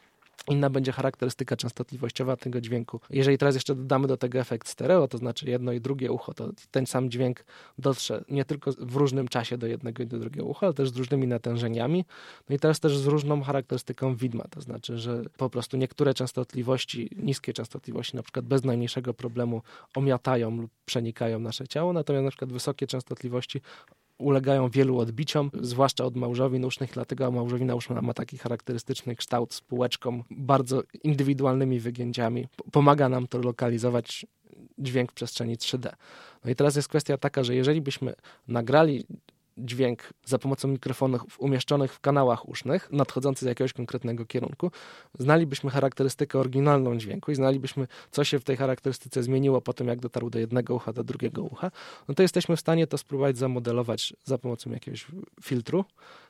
Inna będzie charakterystyka częstotliwościowa tego dźwięku. Jeżeli teraz jeszcze dodamy do tego efekt stereo, to znaczy jedno i drugie ucho, to ten sam dźwięk dotrze nie tylko w różnym czasie do jednego i do drugiego ucha, ale też z różnymi natężeniami. No i teraz też z różną charakterystyką widma, to znaczy, że po prostu niektóre częstotliwości, niskie częstotliwości, na przykład bez najmniejszego problemu omiatają lub przenikają nasze ciało, natomiast na przykład wysokie częstotliwości ulegają wielu odbiciom, zwłaszcza od małżowin usznych, dlatego małżowina uszna ma taki charakterystyczny kształt z półeczką, bardzo indywidualnymi wygięciami. Pomaga nam to lokalizować dźwięk w przestrzeni 3D. No i teraz jest kwestia taka, że jeżeli byśmy nagrali dźwięk za pomocą mikrofonów umieszczonych w kanałach usznych, nadchodzący z jakiegoś konkretnego kierunku, znalibyśmy charakterystykę oryginalną dźwięku i znalibyśmy, co się w tej charakterystyce zmieniło po tym, jak dotarł do jednego ucha, do drugiego ucha, no to jesteśmy w stanie to spróbować zamodelować za pomocą jakiegoś filtru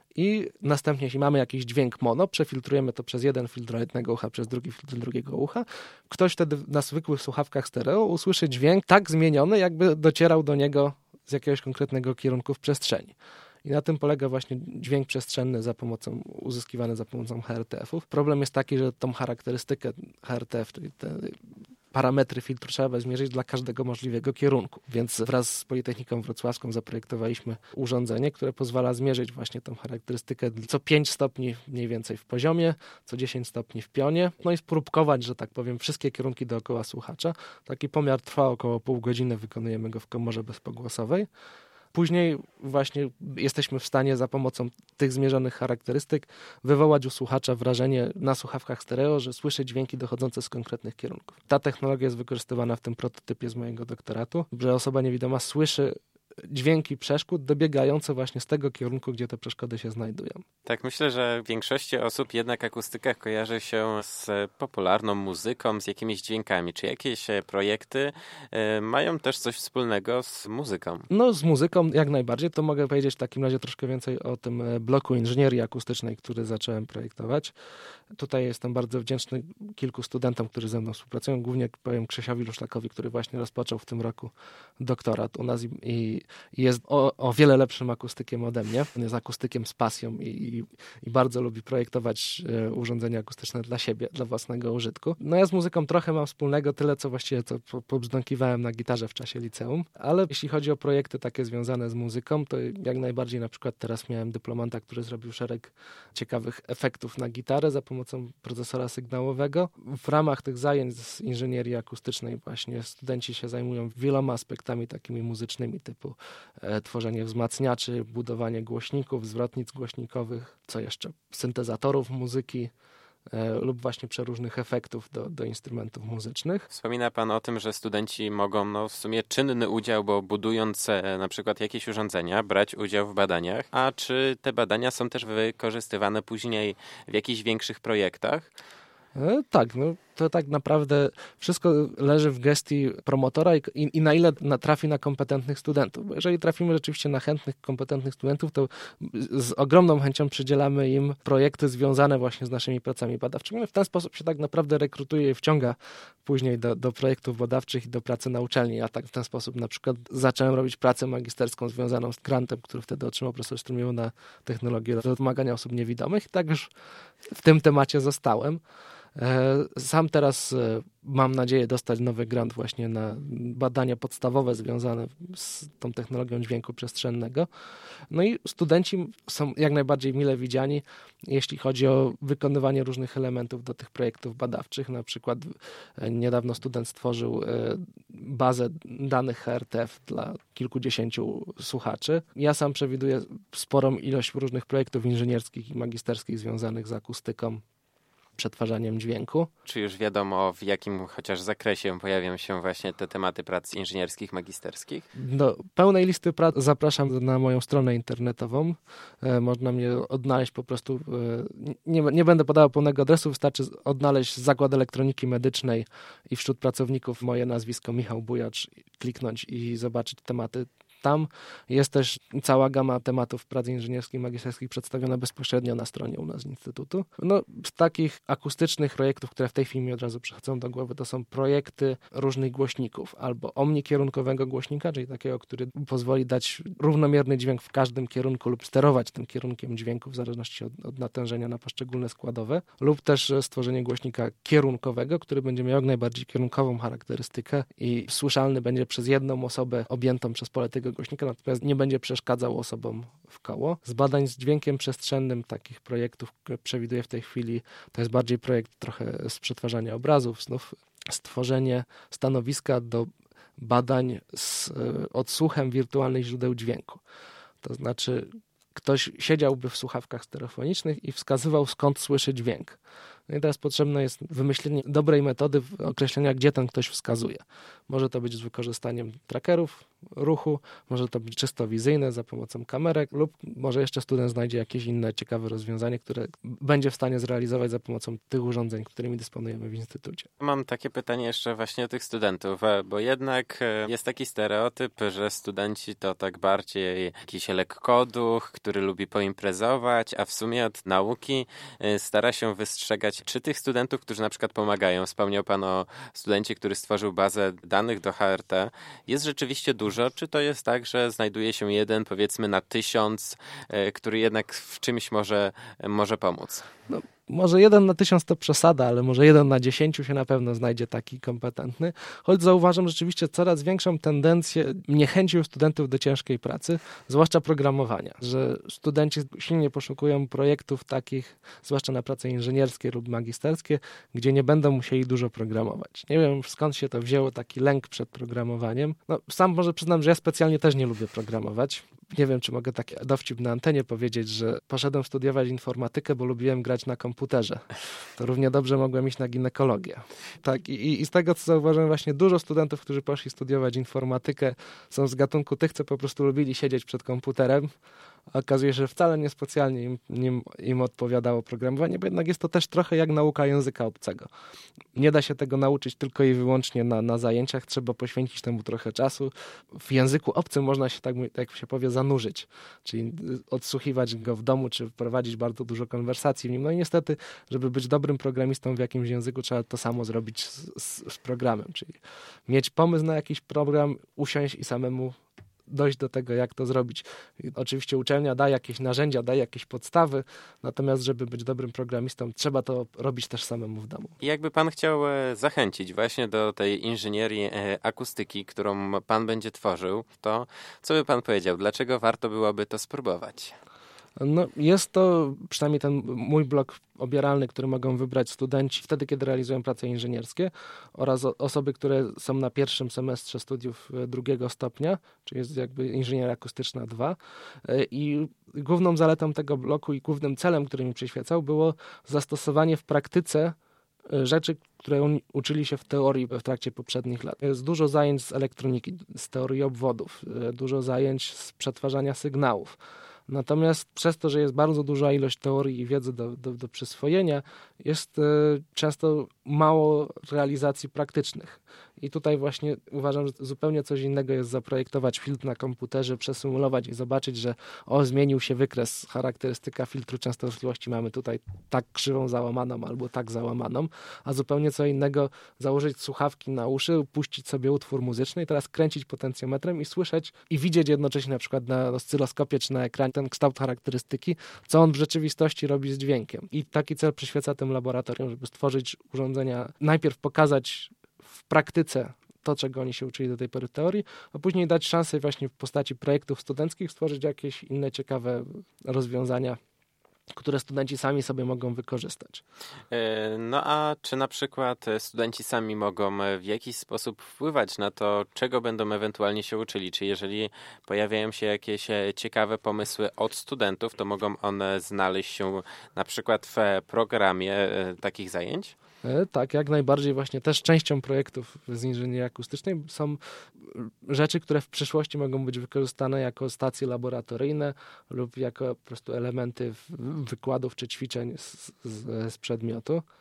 i następnie, jeśli mamy jakiś dźwięk mono, przefiltrujemy to przez jeden filtr jednego ucha, przez drugi filtr drugiego ucha. Ktoś wtedy na zwykłych słuchawkach stereo usłyszy dźwięk tak zmieniony, jakby docierał do niego z jakiegoś konkretnego kierunku w przestrzeni. I na tym polega właśnie dźwięk przestrzenny uzyskiwany za pomocą HRTF-ów. Problem jest taki, że tą charakterystykę HRTF, czyli te parametry filtru trzeba zmierzyć dla każdego możliwego kierunku. Więc wraz z Politechniką Wrocławską zaprojektowaliśmy urządzenie, które pozwala zmierzyć właśnie tą charakterystykę co 5 stopni mniej więcej w poziomie, co 10 stopni w pionie, no i spróbkować, że tak powiem, wszystkie kierunki dookoła słuchacza. Taki pomiar trwa około pół godziny, wykonujemy go w komorze bezpogłosowej. Później właśnie jesteśmy w stanie za pomocą tych zmierzonych charakterystyk wywołać u słuchacza wrażenie na słuchawkach stereo, że słyszy dźwięki dochodzące z konkretnych kierunków. Ta technologia jest wykorzystywana w tym prototypie z mojego doktoratu, że osoba niewidoma słyszy dźwięki przeszkód dobiegające właśnie z tego kierunku, gdzie te przeszkody się znajdują. Tak, myślę, że większości osób jednak akustyka kojarzy się z popularną muzyką, z jakimiś dźwiękami. Czy jakieś projekty mają też coś wspólnego z muzyką? No z muzyką jak najbardziej. To mogę powiedzieć w takim razie troszkę więcej o tym bloku inżynierii akustycznej, który zacząłem projektować. Tutaj jestem bardzo wdzięczny kilku studentom, którzy ze mną współpracują. Głównie powiem Krzysiowi Luszlakowi, który właśnie rozpoczął w tym roku doktorat u nas i jest o wiele lepszym akustykiem ode mnie. On jest akustykiem z pasją i bardzo lubi projektować urządzenia akustyczne dla siebie, dla własnego użytku. No ja z muzyką trochę mam wspólnego, tyle co właściwie pobrzdąkiwałem na gitarze w czasie liceum, ale jeśli chodzi o projekty takie związane z muzyką, to jak najbardziej na przykład teraz miałem dyplomanta, który zrobił szereg ciekawych efektów na gitarę za pomocą procesora sygnałowego. W ramach tych zajęć z inżynierii akustycznej właśnie studenci się zajmują wieloma aspektami takimi muzycznymi, typu tworzenie wzmacniaczy, budowanie głośników, zwrotnic głośnikowych, co jeszcze? Syntezatorów muzyki lub właśnie przeróżnych efektów do instrumentów muzycznych. Wspomina Pan o tym, że studenci mogą w sumie czynny udział, bo budując na przykład jakieś urządzenia, brać udział w badaniach. A czy te badania są też wykorzystywane później w jakichś większych projektach? Tak, no to tak naprawdę wszystko leży w gestii promotora i na ile trafi na kompetentnych studentów. Bo jeżeli trafimy rzeczywiście na chętnych, kompetentnych studentów, to z ogromną chęcią przydzielamy im projekty związane właśnie z naszymi pracami badawczymi. W ten sposób się tak naprawdę rekrutuje i wciąga później do projektów badawczych i do pracy na uczelni. Ja tak w ten sposób na przykład zacząłem robić pracę magisterską związaną z grantem, który wtedy otrzymał profesor Strumiło na technologię do pomagania osób niewidomych. I tak już w tym temacie zostałem. Sam teraz mam nadzieję dostać nowy grant właśnie na badania podstawowe związane z tą technologią dźwięku przestrzennego. No i studenci są jak najbardziej mile widziani, jeśli chodzi o wykonywanie różnych elementów do tych projektów badawczych. Na przykład niedawno student stworzył bazę danych HRTF dla kilkudziesięciu słuchaczy. Ja sam przewiduję sporą ilość różnych projektów inżynierskich i magisterskich związanych z akustyką, przetwarzaniem dźwięku. Czy już wiadomo, w jakim chociaż zakresie pojawią się właśnie te tematy prac inżynierskich, magisterskich? Do pełnej listy prac zapraszam na moją stronę internetową. Można mnie odnaleźć po prostu, nie będę podawał pełnego adresu, wystarczy odnaleźć Zakład Elektroniki Medycznej i wśród pracowników moje nazwisko Michał Bujacz, kliknąć i zobaczyć tematy tam jest też cała gama tematów pracy inżynierskiej i magisterskiej przedstawiona bezpośrednio na stronie u nas z Instytutu. No, z takich akustycznych projektów, które w tej chwili mi od razu przychodzą do głowy, to są projekty różnych głośników, albo omnikierunkowego głośnika, czyli takiego, który pozwoli dać równomierny dźwięk w każdym kierunku lub sterować tym kierunkiem dźwięku w zależności od natężenia na poszczególne składowe, lub też stworzenie głośnika kierunkowego, który będzie miał jak najbardziej kierunkową charakterystykę i słyszalny będzie przez jedną osobę objętą przez pole tego głośnika, natomiast nie będzie przeszkadzał osobom w koło. Z badań z dźwiękiem przestrzennym takich projektów, które przewiduję w tej chwili, to jest bardziej projekt trochę z przetwarzania obrazów, znów stworzenie stanowiska do badań z odsłuchem wirtualnych źródeł dźwięku. To znaczy ktoś siedziałby w słuchawkach stereofonicznych i wskazywał, skąd słyszy dźwięk. No i teraz potrzebne jest wymyślenie dobrej metody określenia, gdzie ten ktoś wskazuje. Może to być z wykorzystaniem trackerów ruchu, może to być czysto wizyjne za pomocą kamerek, lub może jeszcze student znajdzie jakieś inne ciekawe rozwiązanie, które będzie w stanie zrealizować za pomocą tych urządzeń, którymi dysponujemy w Instytucie. Mam takie pytanie jeszcze właśnie do tych studentów, bo jednak jest taki stereotyp, że studenci to tak bardziej jakiś lekkoduch, który lubi poimprezować, a w sumie od nauki stara się wystrzegać. Czy tych studentów, którzy na przykład pomagają, wspomniał Pan o studencie, który stworzył bazę danych do HRT, jest rzeczywiście dużo, czy to jest tak, że znajduje się jeden, powiedzmy, na 1000, który jednak w czymś może pomóc? No, może 1 na 1000 to przesada, ale może 1 na 10 się na pewno znajdzie taki kompetentny. Choć zauważam rzeczywiście coraz większą tendencję niechęci u studentów do ciężkiej pracy, zwłaszcza programowania, że studenci silnie poszukują projektów takich, zwłaszcza na prace inżynierskie lub magisterskie, gdzie nie będą musieli dużo programować. Nie wiem, skąd się to wzięło, taki lęk przed programowaniem. No, sam może przyznam, że ja specjalnie też nie lubię programować. Nie wiem, czy mogę taki dowcip na antenie powiedzieć, że poszedłem studiować informatykę, bo lubiłem grać na komputerze. To równie dobrze mogłem iść na ginekologię. Tak, i z tego, co zauważyłem, właśnie dużo studentów, którzy poszli studiować informatykę, są z gatunku tych, co po prostu lubili siedzieć przed komputerem. A okazuje się, że wcale niespecjalnie im odpowiadało programowanie, bo jednak jest to też trochę jak nauka języka obcego. Nie da się tego nauczyć tylko i wyłącznie na zajęciach, trzeba poświęcić temu trochę czasu. W języku obcym można się, tak jak się powie, zanurzyć, czyli odsłuchiwać go w domu, czy prowadzić bardzo dużo konwersacji w nim. No i niestety, żeby być dobrym programistą w jakimś języku, trzeba to samo zrobić z programem, czyli mieć pomysł na jakiś program, usiąść i samemu dojść do tego, jak to zrobić. Oczywiście uczelnia da jakieś narzędzia, da jakieś podstawy, natomiast żeby być dobrym programistą, trzeba to robić też samemu w domu. I jakby Pan chciał zachęcić właśnie do tej inżynierii akustyki, którą Pan będzie tworzył, to co by Pan powiedział? Dlaczego warto byłoby to spróbować? No, jest to przynajmniej ten mój blok obieralny, który mogą wybrać studenci wtedy, kiedy realizują prace inżynierskie, oraz osoby, które są na pierwszym semestrze studiów 2 stopnia, czyli jest jakby inżynieria akustyczna 2. I główną zaletą tego bloku i głównym celem, który mi przyświecał, było zastosowanie w praktyce rzeczy, które oni uczyli się w teorii w trakcie poprzednich lat. Jest dużo zajęć z elektroniki, z teorii obwodów, dużo zajęć z przetwarzania sygnałów. Natomiast przez to, że jest bardzo duża ilość teorii i wiedzy do przyswojenia, jest często mało realizacji praktycznych. I tutaj właśnie uważam, że zupełnie coś innego jest zaprojektować filtr na komputerze, przesymulować i zobaczyć, że zmienił się wykres, charakterystyka filtru częstotliwości, mamy tutaj tak krzywą załamaną albo tak załamaną, a zupełnie co innego założyć słuchawki na uszy, puścić sobie utwór muzyczny i teraz kręcić potencjometrem i słyszeć i widzieć jednocześnie na przykład na oscyloskopie czy na ekranie ten kształt charakterystyki, co on w rzeczywistości robi z dźwiękiem. I taki cel przyświeca tym laboratorium, żeby stworzyć urządzenia, najpierw pokazać w praktyce to, czego oni się uczyli do tej pory w teorii, a później dać szansę właśnie w postaci projektów studenckich stworzyć jakieś inne ciekawe rozwiązania, które studenci sami sobie mogą wykorzystać. No a czy na przykład studenci sami mogą w jakiś sposób wpływać na to, czego będą ewentualnie się uczyli? Czy jeżeli pojawiają się jakieś ciekawe pomysły od studentów, to mogą one znaleźć się na przykład w programie takich zajęć? Tak, jak najbardziej. Właśnie też częścią projektów z inżynierii akustycznej są rzeczy, które w przyszłości mogą być wykorzystane jako stacje laboratoryjne lub jako po prostu elementy wykładów czy ćwiczeń z przedmiotu.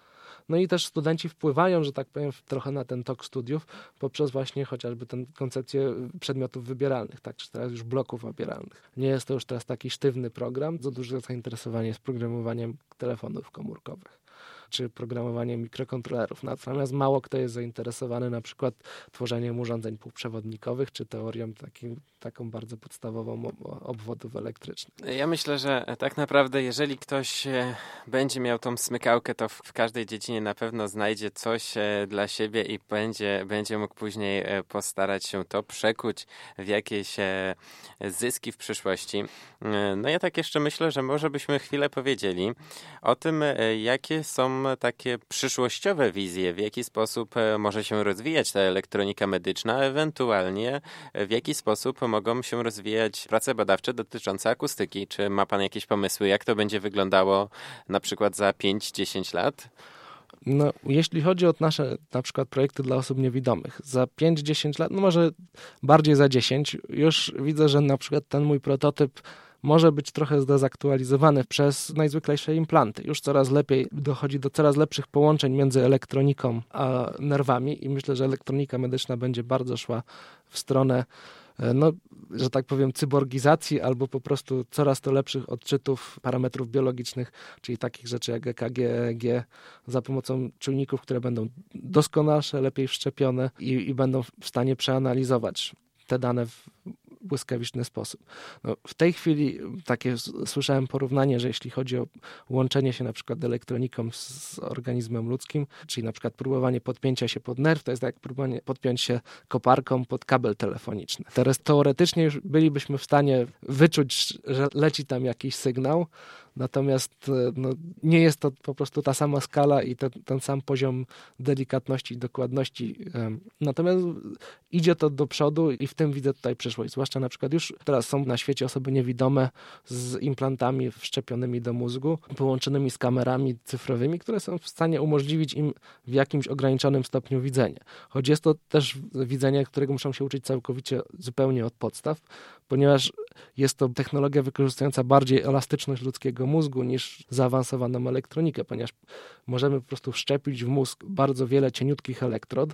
No i też studenci wpływają, że tak powiem, trochę na ten tok studiów poprzez właśnie chociażby tę koncepcję przedmiotów wybieralnych, tak, czy teraz już bloków wybieralnych. Nie jest to już teraz taki sztywny program, za duże zainteresowanie jest programowaniem telefonów komórkowych czy programowaniem mikrokontrolerów. Natomiast mało kto jest zainteresowany na przykład tworzeniem urządzeń półprzewodnikowych, czy teorią taką bardzo podstawową obwodów elektrycznych. Ja myślę, że tak naprawdę jeżeli ktoś będzie miał tą smykałkę, to w każdej dziedzinie na pewno znajdzie coś dla siebie i będzie mógł później postarać się to przekuć w jakieś zyski w przyszłości. No ja tak jeszcze myślę, że może byśmy chwilę powiedzieli o tym, jakie są takie przyszłościowe wizje, w jaki sposób może się rozwijać ta elektronika medyczna, ewentualnie w jaki sposób mogą się rozwijać prace badawcze dotyczące akustyki. Czy ma pan jakieś pomysły, jak to będzie wyglądało na przykład za 5-10 lat? No, jeśli chodzi o nasze na przykład projekty dla osób niewidomych, za 5-10 lat, no może bardziej za 10, już widzę, że na przykład ten mój prototyp może być trochę zdezaktualizowany przez najzwyklejsze implanty. Już coraz lepiej dochodzi do coraz lepszych połączeń między elektroniką a nerwami i myślę, że elektronika medyczna będzie bardzo szła w stronę, no, że tak powiem, cyborgizacji albo po prostu coraz to lepszych odczytów parametrów biologicznych, czyli takich rzeczy jak EKG, EEG, za pomocą czujników, które będą doskonalsze, lepiej wszczepione i będą w stanie przeanalizować te dane w błyskawiczny sposób. No, w tej chwili takie słyszałem porównanie, że jeśli chodzi o łączenie się na przykład elektroniką z organizmem ludzkim, czyli na przykład próbowanie podpięcia się pod nerw, to jest jak próbowanie podpiąć się koparką pod kabel telefoniczny. Teraz teoretycznie już bylibyśmy w stanie wyczuć, że leci tam jakiś sygnał, natomiast no, nie jest to po prostu ta sama skala i ten sam poziom delikatności i dokładności. Natomiast idzie to do przodu i w tym widzę tutaj przyszłość. Zwłaszcza na przykład już teraz są na świecie osoby niewidome z implantami wszczepionymi do mózgu, połączonymi z kamerami cyfrowymi, które są w stanie umożliwić im w jakimś ograniczonym stopniu widzenie. Choć jest to też widzenie, którego muszą się uczyć całkowicie zupełnie od podstaw, ponieważ jest to technologia wykorzystująca bardziej elastyczność ludzkiego mózgu niż zaawansowaną elektronikę, ponieważ możemy po prostu wszczepić w mózg bardzo wiele cieniutkich elektrod,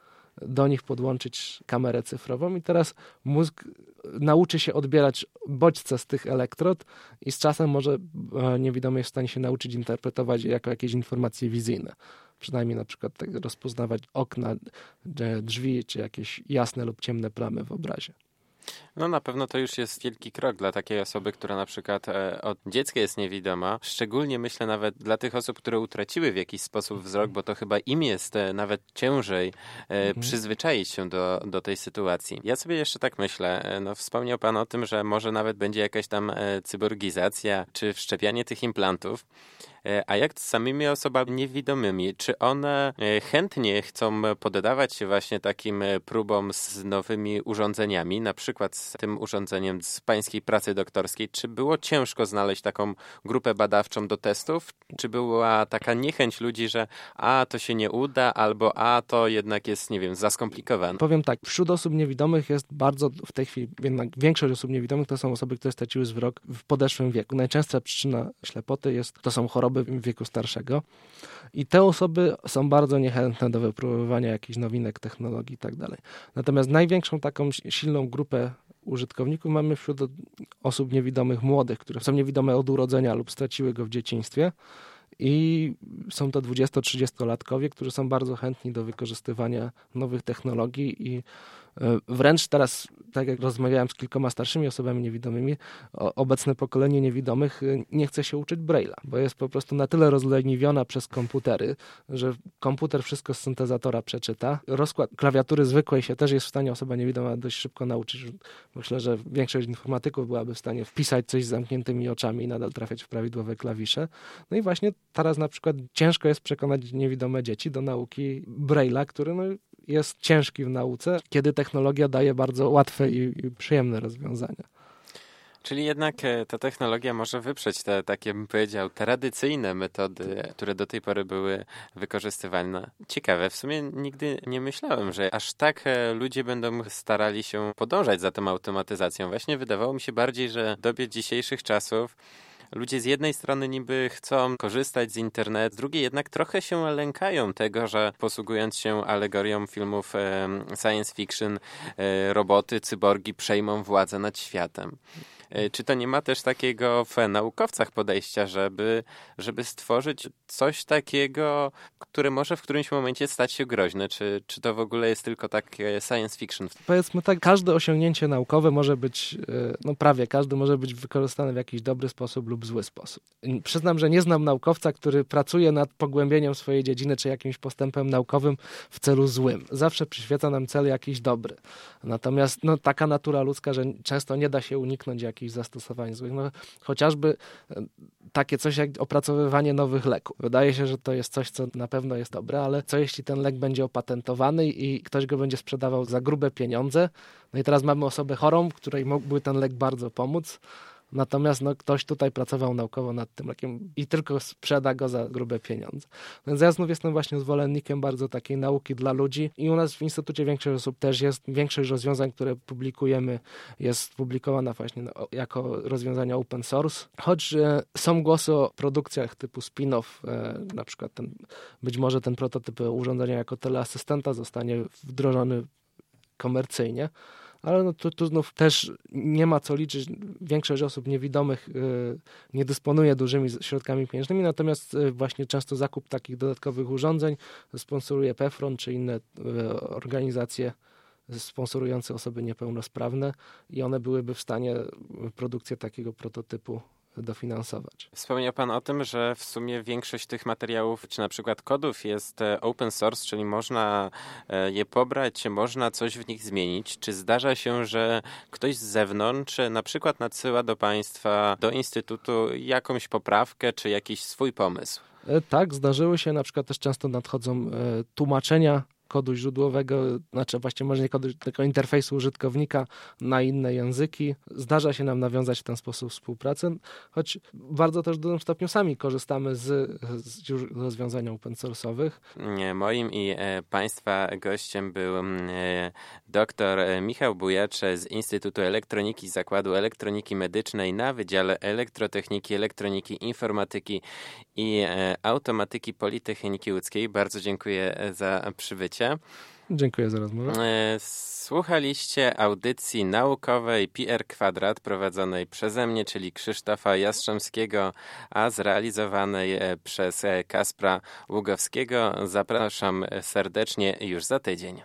do nich podłączyć kamerę cyfrową i teraz mózg nauczy się odbierać bodźce z tych elektrod i z czasem może niewidomy jest w stanie się nauczyć interpretować je jako jakieś informacje wizyjne. Przynajmniej na przykład rozpoznawać okna, drzwi czy jakieś jasne lub ciemne plamy w obrazie. No na pewno to już jest wielki krok dla takiej osoby, która na przykład od dziecka jest niewidoma. Szczególnie myślę nawet dla tych osób, które utraciły w jakiś sposób wzrok, bo to chyba im jest nawet ciężej przyzwyczaić się do tej sytuacji. Ja sobie jeszcze tak myślę, no wspomniał pan o tym, że może nawet będzie jakaś tam cyborgizacja czy wszczepianie tych implantów. A jak z samymi osobami niewidomymi? Czy one chętnie chcą poddawać się właśnie takim próbom z nowymi urządzeniami, na przykład z tym urządzeniem z pańskiej pracy doktorskiej? Czy było ciężko znaleźć taką grupę badawczą do testów? Czy była taka niechęć ludzi, że to się nie uda, albo to jednak jest, nie wiem, za skomplikowane? Powiem tak, wśród osób niewidomych jest bardzo, w tej chwili jednak większość osób niewidomych to są osoby, które straciły wzrok w podeszłym wieku. Najczęstsza przyczyna ślepoty to są choroby w wieku starszego i te osoby są bardzo niechętne do wypróbowania jakichś nowinek, technologii i tak dalej. Natomiast największą taką silną grupę użytkowników mamy wśród osób niewidomych młodych, które są niewidome od urodzenia lub straciły go w dzieciństwie i są to 20-30-latkowie, którzy są bardzo chętni do wykorzystywania nowych technologii i wręcz teraz, tak jak rozmawiałem z kilkoma starszymi osobami niewidomymi, obecne pokolenie niewidomych nie chce się uczyć Braille'a, bo jest po prostu na tyle rozleniwiona przez komputery, że komputer wszystko z syntezatora przeczyta. Rozkład klawiatury zwykłej się też jest w stanie osoba niewidoma dość szybko nauczyć. Myślę, że większość informatyków byłaby w stanie wpisać coś z zamkniętymi oczami i nadal trafiać w prawidłowe klawisze. No i właśnie teraz na przykład ciężko jest przekonać niewidome dzieci do nauki Braille'a, który jest ciężki w nauce, kiedy technologia daje bardzo łatwe i przyjemne rozwiązania. Czyli jednak ta technologia może wyprzeć te, takie bym powiedział, tradycyjne metody, które do tej pory były wykorzystywane. Ciekawe, w sumie nigdy nie myślałem, że aż tak ludzie będą starali się podążać za tą automatyzacją. Właśnie wydawało mi się bardziej, że w dobie dzisiejszych czasów ludzie z jednej strony niby chcą korzystać z internetu, z drugiej jednak trochę się lękają tego, że posługując się alegorią filmów science fiction, roboty, cyborgi przejmą władzę nad światem. Czy to nie ma też takiego w naukowcach podejścia, żeby stworzyć coś takiego, które może w którymś momencie stać się groźne? Czy to w ogóle jest tylko takie science fiction? Powiedzmy tak, każde osiągnięcie naukowe może być, prawie każdy może być wykorzystane w jakiś dobry sposób lub zły sposób. Przyznam, że nie znam naukowca, który pracuje nad pogłębieniem swojej dziedziny czy jakimś postępem naukowym w celu złym. Zawsze przyświeca nam cel jakiś dobry. Natomiast taka natura ludzka, że często nie da się uniknąć jakichś zastosowań złych. Chociażby takie coś jak opracowywanie nowych leków. Wydaje się, że to jest coś, co na pewno jest dobre, ale co jeśli ten lek będzie opatentowany i ktoś go będzie sprzedawał za grube pieniądze? No i teraz mamy osobę chorą, której mógłby ten lek bardzo pomóc. Natomiast ktoś tutaj pracował naukowo nad tym lekiem i tylko sprzeda go za grube pieniądze. Więc ja znów jestem właśnie zwolennikiem bardzo takiej nauki dla ludzi i u nas w Instytucie większość osób też jest. Większość rozwiązań, które publikujemy, jest publikowana właśnie jako rozwiązania open source. Choć są głosy o produkcjach typu spin-off, na przykład być może ten prototyp urządzenia jako teleasystenta zostanie wdrożony komercyjnie. Ale tu znów też nie ma co liczyć. Większość osób niewidomych nie dysponuje dużymi środkami pieniężnymi, natomiast właśnie często zakup takich dodatkowych urządzeń sponsoruje PEFRON czy inne organizacje sponsorujące osoby niepełnosprawne i one byłyby w stanie produkcję takiego prototypu dofinansować. Wspomniał Pan o tym, że w sumie większość tych materiałów, czy na przykład kodów jest open source, czyli można je pobrać, można coś w nich zmienić. Czy zdarza się, że ktoś z zewnątrz na przykład nadsyła do Państwa, do Instytutu jakąś poprawkę, czy jakiś swój pomysł? Tak, zdarzyły się, na przykład też często nadchodzą tłumaczenia kodu źródłowego, znaczy właściwie może nie kodu, tylko interfejsu użytkownika na inne języki. Zdarza się nam nawiązać w ten sposób współpracę, choć bardzo też w dużym stopniu sami korzystamy z rozwiązań open source'owych. Moim i Państwa gościem był dr Michał Bujacz z Instytutu Elektroniki Zakładu Elektroniki Medycznej na Wydziale Elektrotechniki, Elektroniki, Informatyki i Automatyki Politechniki Łódzkiej. Bardzo dziękuję za przybycie. Dziękuję za rozmowę. Słuchaliście audycji naukowej PR Kwadrat prowadzonej przeze mnie, czyli Krzysztofa Jastrzębskiego, a zrealizowanej przez Kaspra Ługowskiego. Zapraszam serdecznie już za tydzień.